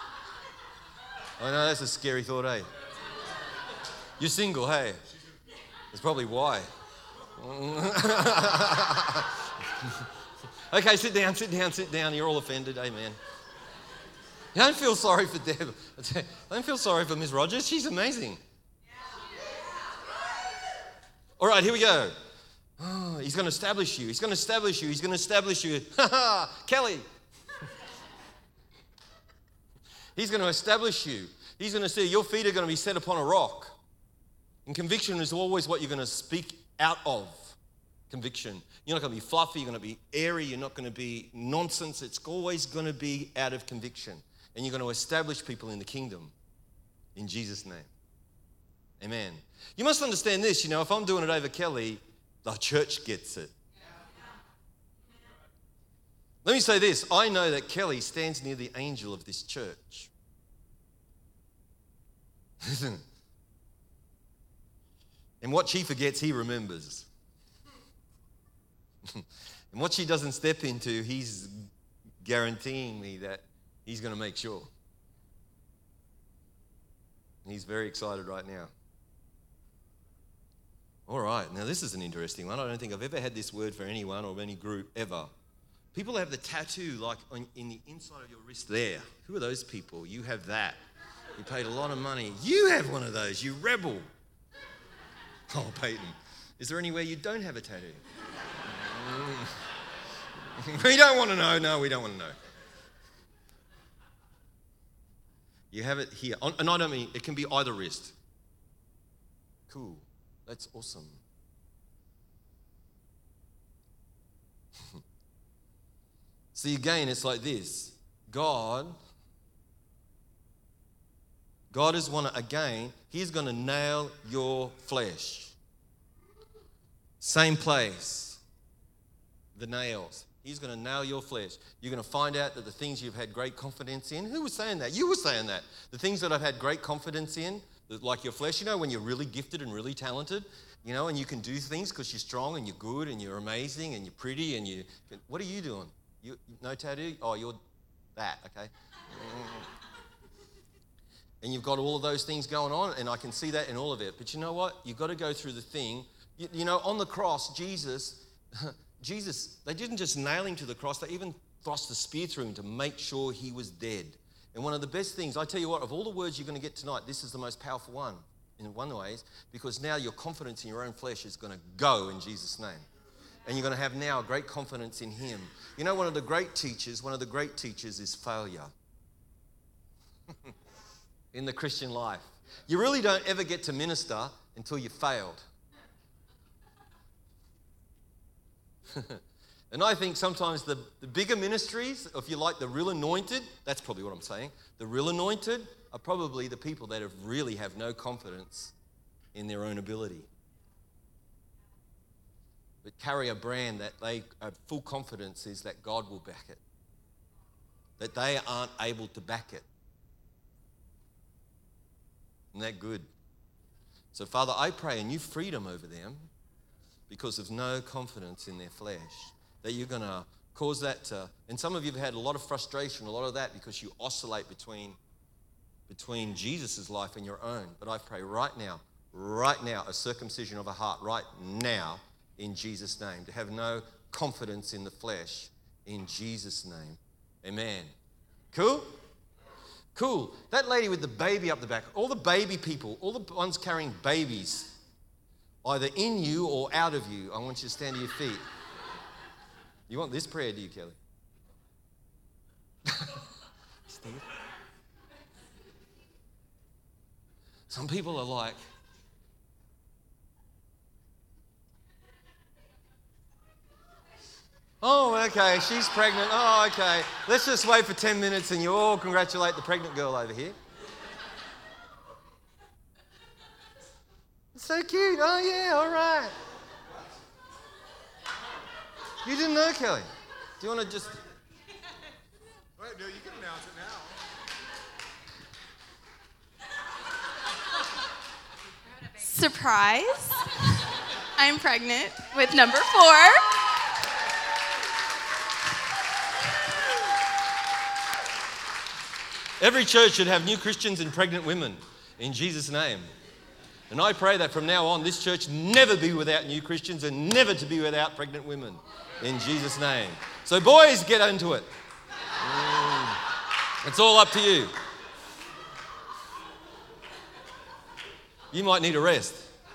I know that's a scary thought, eh? You're single, hey? That's probably why. Okay, sit down, sit down, sit down. You're all offended, amen. You don't feel sorry for Deb. I don't feel sorry for Miss Rogers. She's amazing. All right, here we go. Oh, he's going to establish you. He's going to establish you. He's going to establish you. Ha ha, Kelly. He's going to establish you. He's going to say your feet are going to be set upon a rock. And conviction is always what you're going to speak out of. Conviction. You're not going to be fluffy. You're going to be airy. You're not going to be nonsense. It's always going to be out of conviction. And you're going to establish people in the kingdom. In Jesus' name. Amen. You must understand this. You know, if I'm doing it over Kelly, the church gets it. Let me say this. I know that Kelly stands near the angel of this church. And what she forgets, he remembers. And what she doesn't step into, he's guaranteeing me that he's going to make sure. He's very excited right now. All right, now this is an interesting one. I don't think I've ever had this word for anyone or any group ever. People have the tattoo like on, in the inside of your wrist there. Who are those people? You have that. You paid a lot of money. You have one of those, you rebel. Oh, Peyton, is there anywhere you don't have a tattoo? Mm. We don't want to know. No, we don't want to know. You have it here. And I don't mean, it can be either wrist. Cool. That's awesome. See, again, it's like this. God, God is want to, again, he's going to nail your flesh. Same place. The nails. He's going to nail your flesh. You're going to find out that the things you've had great confidence in, who was saying that? You were saying that. The things that I've had great confidence in, like your flesh, you know, when you're really gifted and really talented, you know, and you can do things because you're strong and you're good and you're amazing and you're pretty and you, what are you doing? You, no tattoo? Oh, you're that, okay. And you've got all of those things going on, and I can see that in all of it. But you know what? You've got to go through the thing. You, you know, on the cross, Jesus, Jesus, they didn't just nail him to the cross, they even thrust a spear through him to make sure he was dead. And one of the best things, I tell you what, of all the words you're going to get tonight, this is the most powerful one in one way, because now your confidence in your own flesh is going to go in Jesus' name. And you're going to have now great confidence in him. You know, one of the great teachers, one of the great teachers is failure in the Christian life. You really don't ever get to minister until you failed. And I think sometimes the, the bigger ministries, if you like the real anointed, that's probably what I'm saying, the real anointed are probably the people that have really have no confidence in their own ability. But carry a brand that they have full confidence is that God will back it. That they aren't able to back it. Isn't that good? So Father, I pray a new freedom over them because of no confidence in their flesh. That you're going to cause that to, and some of you have had a lot of frustration, a lot of that because you oscillate between, between Jesus' life and your own. But I pray right now, right now, a circumcision of a heart, right now, in Jesus' name, to have no confidence in the flesh, in Jesus' name. Amen. Cool? Cool. That lady with the baby up the back, all the baby people, all the ones carrying babies, either in you or out of you, I want you to stand to your feet. You want this prayer, do you, Kelly? Steve? Some people are like, oh, okay, she's pregnant. Oh, okay. Let's just wait for ten minutes and you all congratulate the pregnant girl over here. It's so cute. Oh, yeah, all right. You didn't know, Kelly? Do you want to just... Wait, no, you can announce it now. Surprise. I'm pregnant with number four. Every church should have new Christians and pregnant women in Jesus' name. And I pray that from now on, this church never be without new Christians and never to be without pregnant women in Jesus' name. So boys, get into it. Mm. It's all up to you. You might need a rest.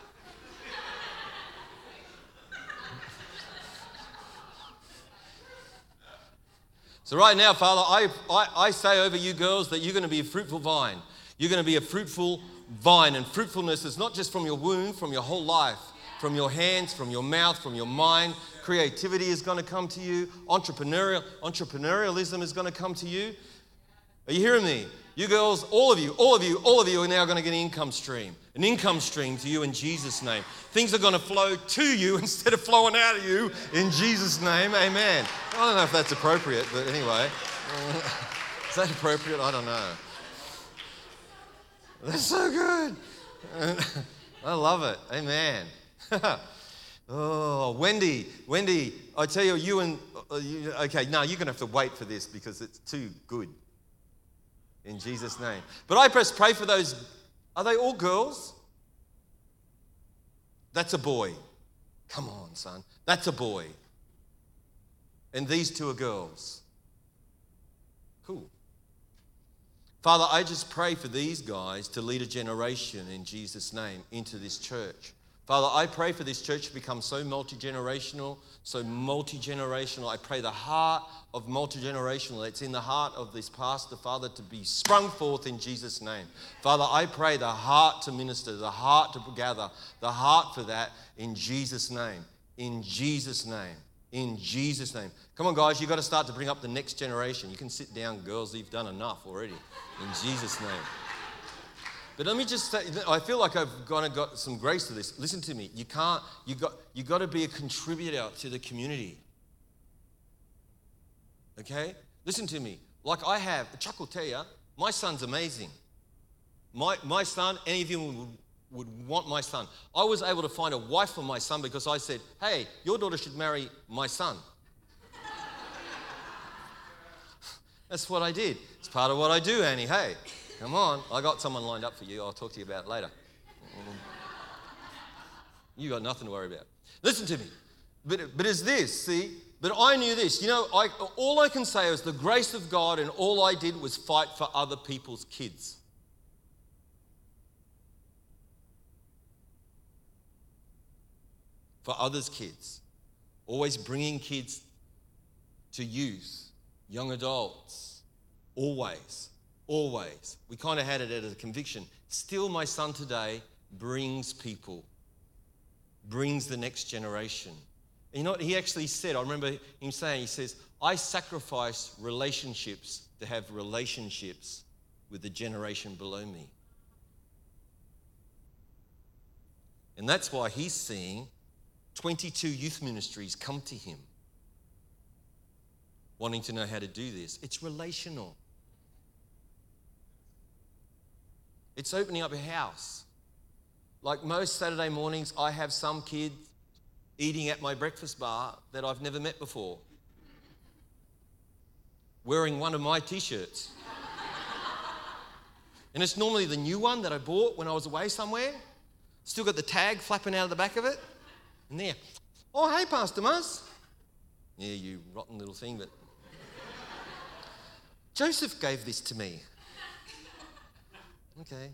So right now, Father, I, I, I say over you girls that you're going to be a fruitful vine. You're going to be a fruitful vine. And fruitfulness is not just from your womb, from your whole life, from your hands, from your mouth, from your mind. Creativity is going to come to you. Entrepreneurial, entrepreneurialism is going to come to you. Are you hearing me? You girls, all of you, all of you, all of you are now going to get an income stream. An income stream to you in Jesus' name. Things are going to flow to you instead of flowing out of you in Jesus' name. Amen. I don't know if that's appropriate, but anyway. Is that appropriate? I don't know. That's so good. I love it. Amen. Oh, Wendy, Wendy, I tell you, you and, uh, you, okay, no, you're going to have to wait for this because it's too good. In Jesus' name. But I just pray for those, are they all girls? That's a boy. Come on, son. That's a boy. And these two are girls. Cool. Father, I just pray for these guys to lead a generation in Jesus' name into this church. Father, I pray for this church to become so multi-generational, so multi-generational. I pray the heart of multi-generational that's in the heart of this pastor, Father, to be sprung forth in Jesus' name. Father, I pray the heart to minister, the heart to gather, the heart for that in Jesus' name. In Jesus' name. In Jesus' name. Come on, guys, you've got to start to bring up the next generation. You can sit down, girls. You've done enough already. In Jesus' name. But let me just say, I feel like I've kind of got some grace to this. Listen to me. You can't, you got, you got to be a contributor to the community. Okay? Listen to me. Like I have, Chuck will tell you, my son's amazing. My, my son, any of you would, would want my son. I was able to find a wife for my son because I said, hey, your daughter should marry my son. That's what I did. It's part of what I do, Annie. Hey. Come on, I got someone lined up for you. I'll talk to you about it later. You got nothing to worry about. Listen to me. But, but it's this, see? But I knew this. You know, I, all I can say is the grace of God, and all I did was fight for other people's kids. For others' kids. Always bringing kids to youth, young adults. Always. Always. We kind of had it as a conviction. Still, my son today brings people. Brings the next generation. And you know what he actually said? I remember him saying, he says, I sacrifice relationships to have relationships with the generation below me. And that's why he's seeing twenty-two youth ministries come to him, wanting to know how to do this. It's relational. It's opening up a house. Like most Saturday mornings, I have some kid eating at my breakfast bar that I've never met before, wearing one of my t-shirts. And it's normally the new one that I bought when I was away somewhere. Still got the tag flapping out of the back of it. And there, oh, hey, Pastor Muzz. Yeah, you rotten little thing, but Joseph gave this to me. Okay.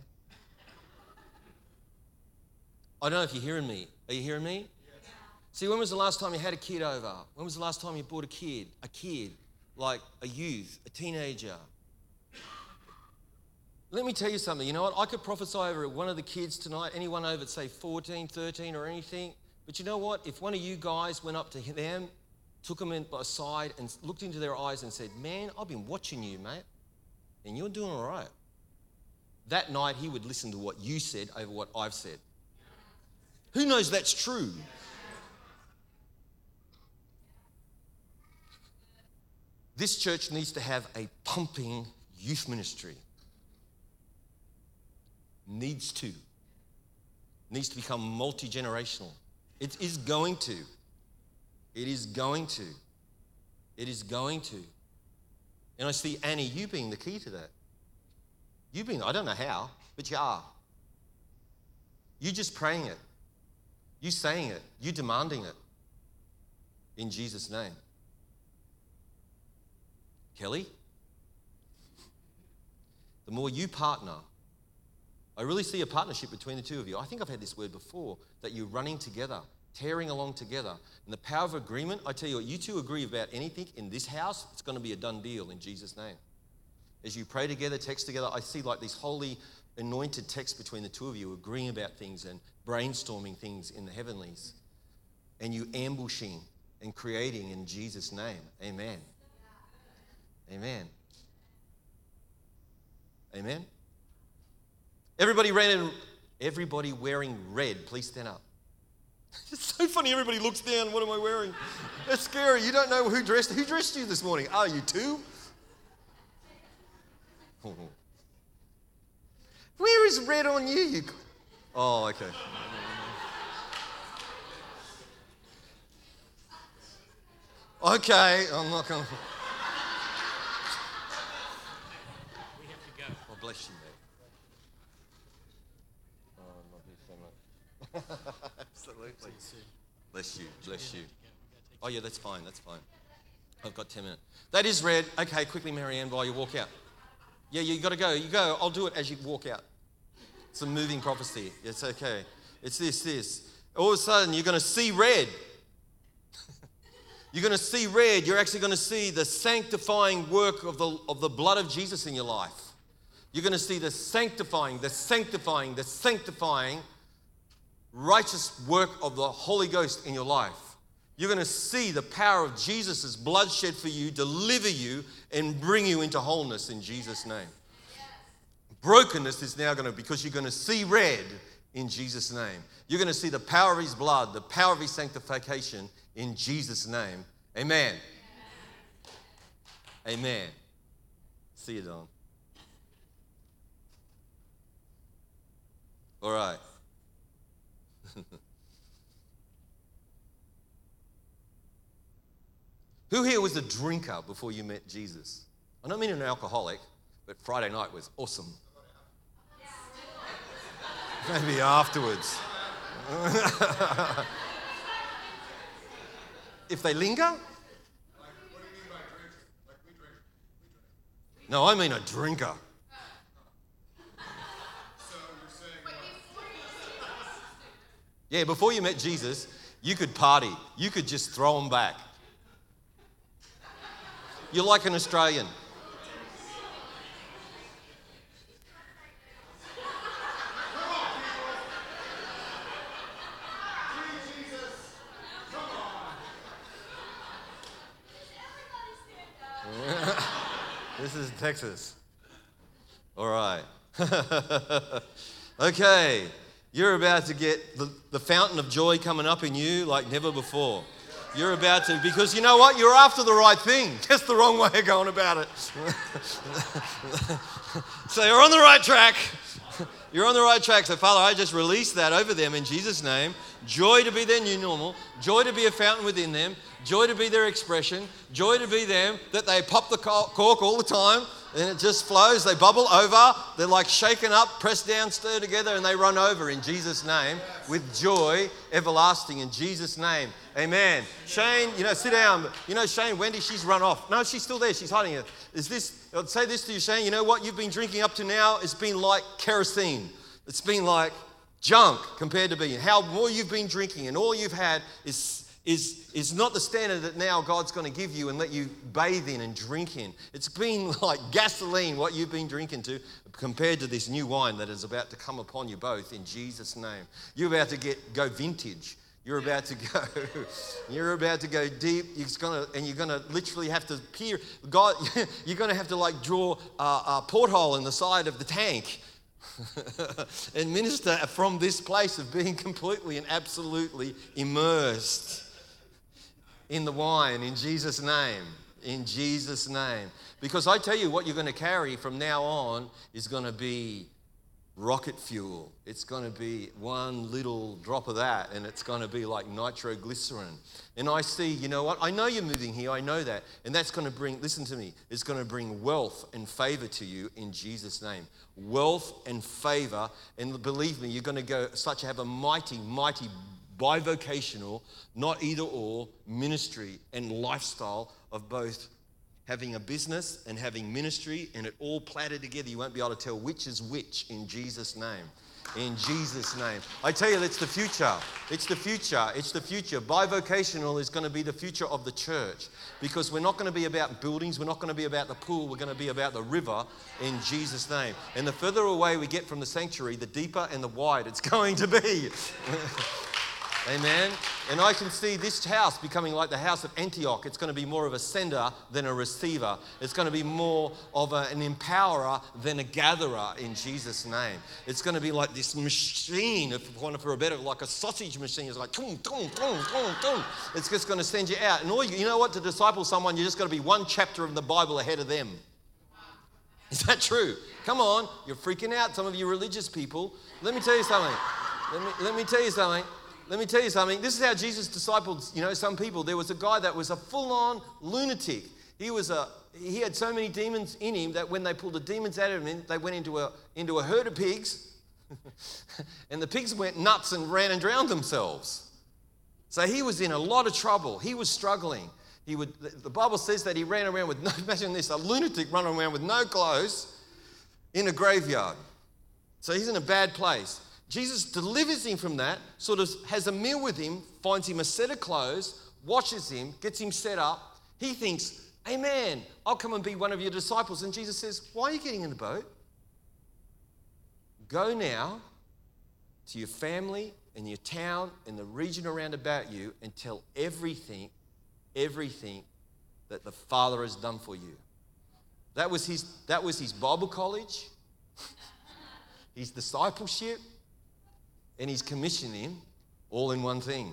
I don't know if you're hearing me. Are you hearing me? Yes. See, when was the last time you had a kid over? When was the last time you brought a kid? A kid, like a youth, a teenager. Let me tell you something. You know what? I could prophesy over one of the kids tonight, anyone over, say, fourteen, thirteen or anything. But you know what? If one of you guys went up to them, took them in by side and looked into their eyes and said, man, I've been watching you, mate, and you're doing all right. That night, he would listen to what you said over what I've said. Who knows that's true? This church needs to have a pumping youth ministry. Needs to. Needs to become multi-generational. It is going to. It is going to. It is going to. And I see, Annie, you being the key to that. You being, I don't know how, but you are. You just praying it. You saying it. You demanding it. In Jesus' name. Kelly, the more you partner, I really see a partnership between the two of you. I think I've had this word before, that you're running together, tearing along together. And the power of agreement, I tell you what, you two agree about anything in this house, it's going to be a done deal in Jesus' name. As you pray together, text together, I see like these holy anointed texts between the two of you, agreeing about things and brainstorming things in the heavenlies. And you ambushing and creating in Jesus' name. Amen. Amen. Amen. Everybody ran everybody wearing red, please stand up. It's so funny, everybody looks down, what am I wearing? It's scary. You don't know who dressed who dressed you this morning. Are you two? Where is red on you? you? Oh, okay. Okay, I'm not going to. We have to go. Oh, bless you, mate. Oh, not be so much. Absolutely. Bless you, bless you. Oh, yeah, that's fine, that's fine. I've got ten minutes. That is red. Okay, quickly, Marianne, while you walk out. Yeah, you got to go. You go. I'll do it as you walk out. It's a moving prophecy. It's okay. It's this, this. All of a sudden, you're going to see red. You're going to see red. You're actually going to see the sanctifying work of the, of the blood of Jesus in your life. You're going to see the sanctifying, the sanctifying, the sanctifying righteous work of the Holy Ghost in your life. You're going to see the power of Jesus' blood shed for you, deliver you, and bring you into wholeness in Jesus' name. Yes. Brokenness is now going to, because you're going to see red in Jesus' name. You're going to see the power of his blood, the power of his sanctification in Jesus' name. Amen. Amen. Amen. See you, Don. All right. Who here was a drinker before you met Jesus? I don't mean an alcoholic, but Friday night was awesome. Maybe afterwards. if they linger? Like, what do you mean by drinking? Like we drink. We drink. No, I mean a drinker. So you're saying Yeah, before you met Jesus, you could party. You could just throw them back. You're like an Australian. This is Texas. All right. Okay. You're about to get the, the fountain of joy coming up in you like never before. You're about to, because you know what? You're after the right thing, just the wrong way of going about it. So you're on the right track. You're on the right track. So, Father, I just release that over them in Jesus' name. Joy to be their new normal. Joy to be a fountain within them. Joy to be their expression. Joy to be them, that they pop the cork all the time and it just flows. They bubble over. They're like shaken up, pressed down, stirred together, and they run over in Jesus' name with joy everlasting in Jesus' name. Amen. Shane, you know, sit down. You know, Shane, Wendy, she's run off. No, she's still there. She's hiding it. Is this, I'll say this to you, Shane. You know what you've been drinking up to now? It's been like kerosene. It's been like junk compared to being. How more you've been drinking and all you've had is is is not the standard that now God's going to give you and let you bathe in and drink in. It's been like gasoline what you've been drinking to compared to this new wine that is about to come upon you both in Jesus' name. You're about to get go vintage. You're about to go. You're about to go deep. You're gonna, and you're gonna literally have to peer. God, you're gonna have to like draw a, a porthole in the side of the tank and minister from this place of being completely and absolutely immersed in the wine in Jesus' name. In Jesus' name. Because I tell you what you're going to carry from now on is going to be rocket fuel. It's going to be one little drop of that and it's going to be like nitroglycerin. And I see, you know what? I know you're moving here. I know that. And that's going to bring, listen to me, it's going to bring wealth and favor to you in Jesus' name. Wealth and favor. And believe me, you're going to go such have a mighty, mighty bivocational, not either or, ministry and lifestyle of both having a business and having ministry, and it all platted together. You won't be able to tell which is which in Jesus' name. In Jesus' name. I tell you, it's the future. It's the future. It's the future. Bivocational is going to be the future of the church because we're not going to be about buildings. We're not going to be about the pool. We're going to be about the river in Jesus' name. And the further away we get from the sanctuary, the deeper and the wide it's going to be. Amen. And I can see this house becoming like the house of Antioch. It's going to be more of a sender than a receiver. It's going to be more of a, an empowerer than a gatherer in Jesus' name. It's going to be like this machine, if you want for a better, like a sausage machine. It's like, boom, boom, boom, boom, boom. It's just going to send you out. And all you, you know what? To disciple someone, you just got to be one chapter of the Bible ahead of them. Is that true? Come on. You're freaking out, some of you religious people. Let me tell you something. Let me, let me tell you something. Let me tell you something. This is how Jesus discipled, you know, some people. There was a guy that was a full-on lunatic. He was a he had so many demons in him that when they pulled the demons out of him, they went into a into a herd of pigs, and the pigs went nuts and ran and drowned themselves. So he was in a lot of trouble. He was struggling. He would. The Bible says that he ran around with no. Imagine this: a lunatic running around with no clothes in a graveyard. So he's in a bad place. Jesus delivers him from that, sort of has a meal with him, finds him a set of clothes, washes him, gets him set up. He thinks, amen, I'll come and be one of your disciples. And Jesus says, why are you getting in the boat? Go now to your family and your town and the region around about you and tell everything, everything that the Father has done for you. That was his, that was his Bible college, his discipleship, and he's commissioning all in one thing.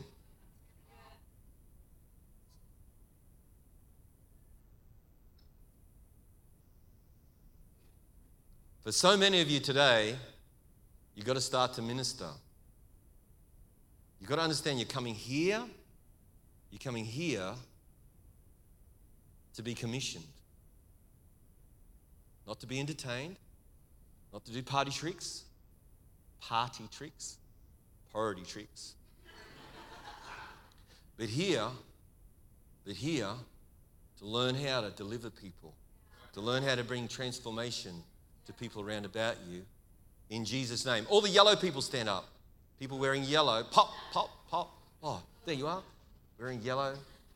For so many of you today, you've got to start to minister. You've got to understand you're coming here, you're coming here to be commissioned. Not to be entertained, not to do party tricks, party tricks. Priority tricks. But here, but here to learn how to deliver people, to learn how to bring transformation to people around about you. In Jesus' name. All the yellow people stand up. People wearing yellow. Pop, pop, pop. Oh, there you are. Wearing yellow.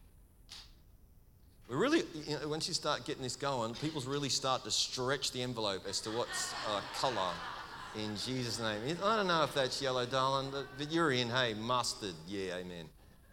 We really, you know, once you start getting this going, people really start to stretch the envelope as to what's uh, colour. In Jesus' name. I don't know if that's yellow, darling, but you're in. Hey, mustard. Yeah, amen.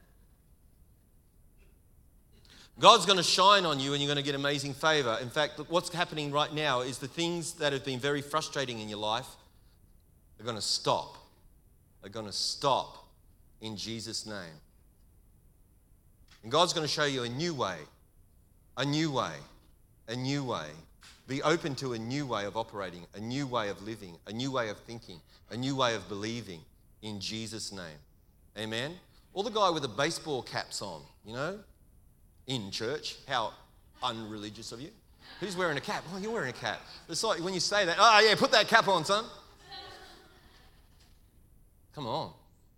God's going to shine on you and you're going to get amazing favour. In fact, what's happening right now is the things that have been very frustrating in your life are going to stop. They're going to stop in Jesus' name. And God's going to show you a new way, a new way, a new way. Be open to a new way of operating, a new way of living, a new way of thinking, a new way of believing in Jesus' name. Amen? Or the guy with the baseball caps on, you know, in church. How unreligious of you. Who's wearing a cap? Oh, you're wearing a cap. It's like when you say that, oh yeah, put that cap on, son. Come on.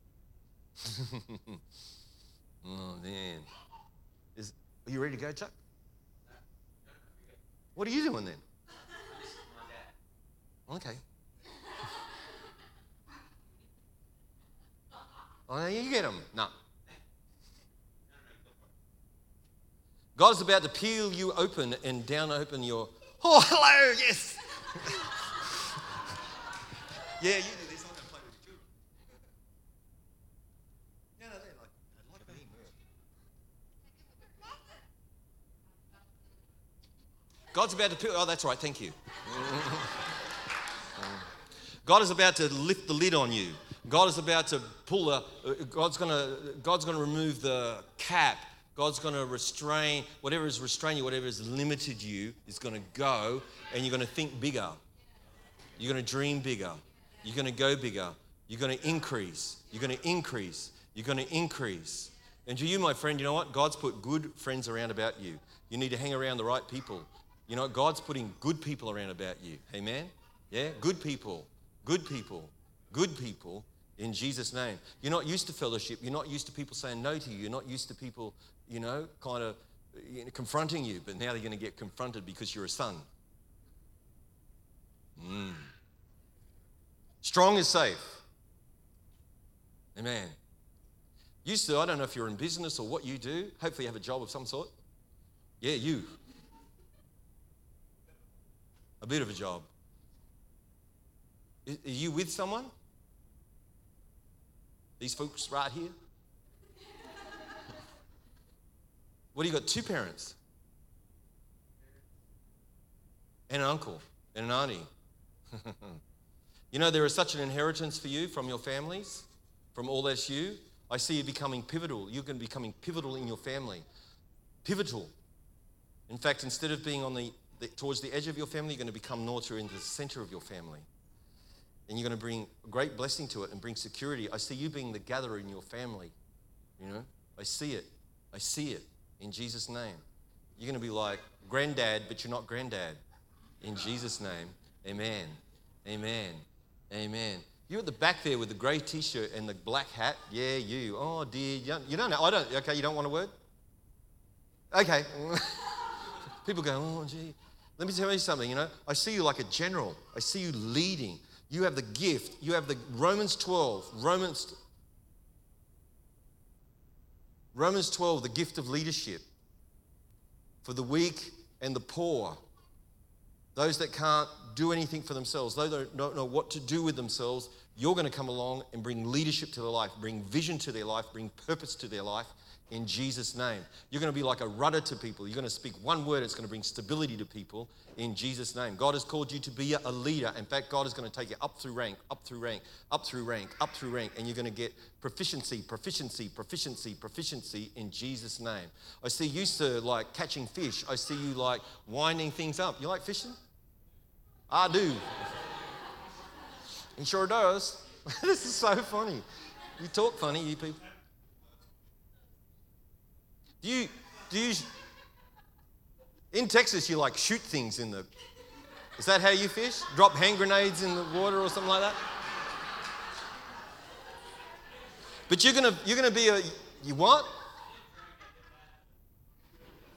Oh, man. Is, are you ready to go, Chuck? What are you doing then? Okay. Oh, you get them. No. God is about to peel you open and down open your... Oh, hello, yes. Yeah, you do this. I'm going to play with your children. No, no, they're like, they like me more. God's about to peel... Oh, that's right, thank you. God is about to lift the lid on you. God is about to pull a... God's going to, God's going to remove the cap. God's going to restrain, whatever has restrained you, whatever has limited you is going to go, and you're going to think bigger. You're going to dream bigger. You're going to go bigger. You're going to increase. You're going to increase. You're going to increase. And to you, my friend, you know what? God's put good friends around about you. You need to hang around the right people. You know, God's putting good people around about you. Amen? Yeah? Good people. Good people. Good people. In Jesus' name. You're not used to fellowship. You're not used to people saying no to you. You're not used to people, you know, kind of you know, confronting you. But now they're going to get confronted because you're a son. Mm. Strong is safe. Amen. Used to, I don't know if you're in business or what you do. Hopefully you have a job of some sort. Yeah, you. A bit of a job. Are you with someone? These folks right here? What do you got? Two parents? And an uncle and an auntie. You know, there is such an inheritance for you from your families, from all that's you. I see you becoming pivotal. You're going to be becoming pivotal in your family. Pivotal. In fact, instead of being on the, the towards the edge of your family, you're going to become more to in the center of your family. And you're going to bring great blessing to it and bring security. I see you being the gatherer in your family. You know, I see it. I see it in Jesus' name. You're going to be like granddad, but you're not granddad. In Jesus' name, amen. Amen. Amen. You at the back there with the grey t-shirt and the black hat. Yeah, you. Oh, dear. You don't, you don't know. I don't. Okay, you don't want a word? Okay. People go, oh, gee. Let me tell you something, you know. I see you like a general. I see you leading. You have the gift. You have the Romans twelve. Romans, Romans twelve, the gift of leadership for the weak and the poor. Those that can't do anything for themselves, those that don't know what to do with themselves, you're going to come along and bring leadership to their life, bring vision to their life, bring purpose to their life in Jesus' name. You're going to be like a rudder to people. You're going to speak one word, it's going to bring stability to people in Jesus' name. God has called you to be a leader. In fact, God is going to take you up through rank, up through rank, up through rank, up through rank, and you're going to get proficiency, proficiency, proficiency, proficiency in Jesus' name. I see you, sir, like catching fish. I see you like winding things up. You like fishing? I do. He sure does. This is so funny. You talk funny, you people. Do you, do you, in Texas, you like shoot things in the, is that how you fish? Drop hand grenades in the water or something like that? But you're gonna, you're gonna be a, you what?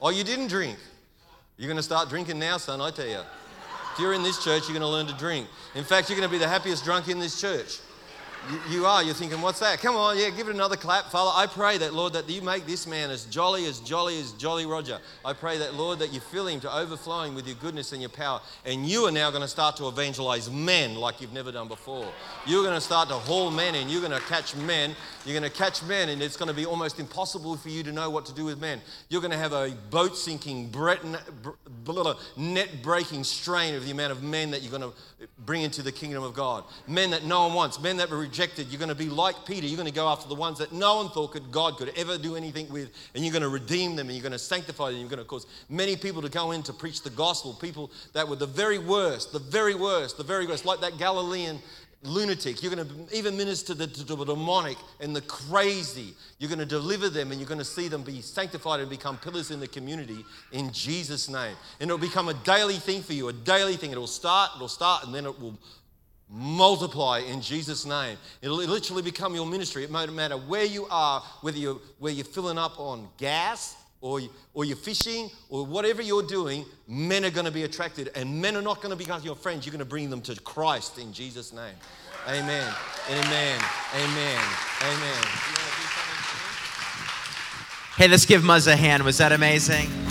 Oh, you didn't drink. You're going to start drinking now, son, I tell you. If you're in this church, you're going to learn to drink. In fact, you're going to be the happiest drunk in this church. You, you are. You're thinking, what's that? Come on, yeah, give it another clap. Father, I pray that, Lord, that you make this man as jolly, as jolly as Jolly Roger. I pray that, Lord, that you fill him to overflowing with your goodness and your power. And you are now going to start to evangelize men like you've never done before. You're going to start to haul men in. You're going to catch men. You're going to catch men, and it's going to be almost impossible for you to know what to do with men. You're going to have a boat-sinking, net-breaking strain of the amount of men that you're going to bring into the kingdom of God. Men that no one wants, men that were rejected. You're going to be like Peter. You're going to go after the ones that no one thought could, God could ever do anything with, and you're going to redeem them, and you're going to sanctify them. You're going to cause many people to go in to preach the gospel, people that were the very worst, the very worst, the very worst, like that Galilean lunatic. You're going to even minister to the, to the demonic and the crazy. You're going to deliver them, and you're going to see them be sanctified and become pillars in the community in Jesus' name. And it'll become a daily thing for you, a daily thing. It'll start, it'll start, and then it will multiply in Jesus' name. It'll literally become your ministry. It won't matter where you are, whether you're, where you're filling up on gas, or, you, or you're fishing, or whatever you're doing, men are going to be attracted, and men are not going to become your friends. You're going to bring them to Christ in Jesus' name. Amen. Amen. Amen. Amen. Hey, let's give Muzz a hand. Was that amazing?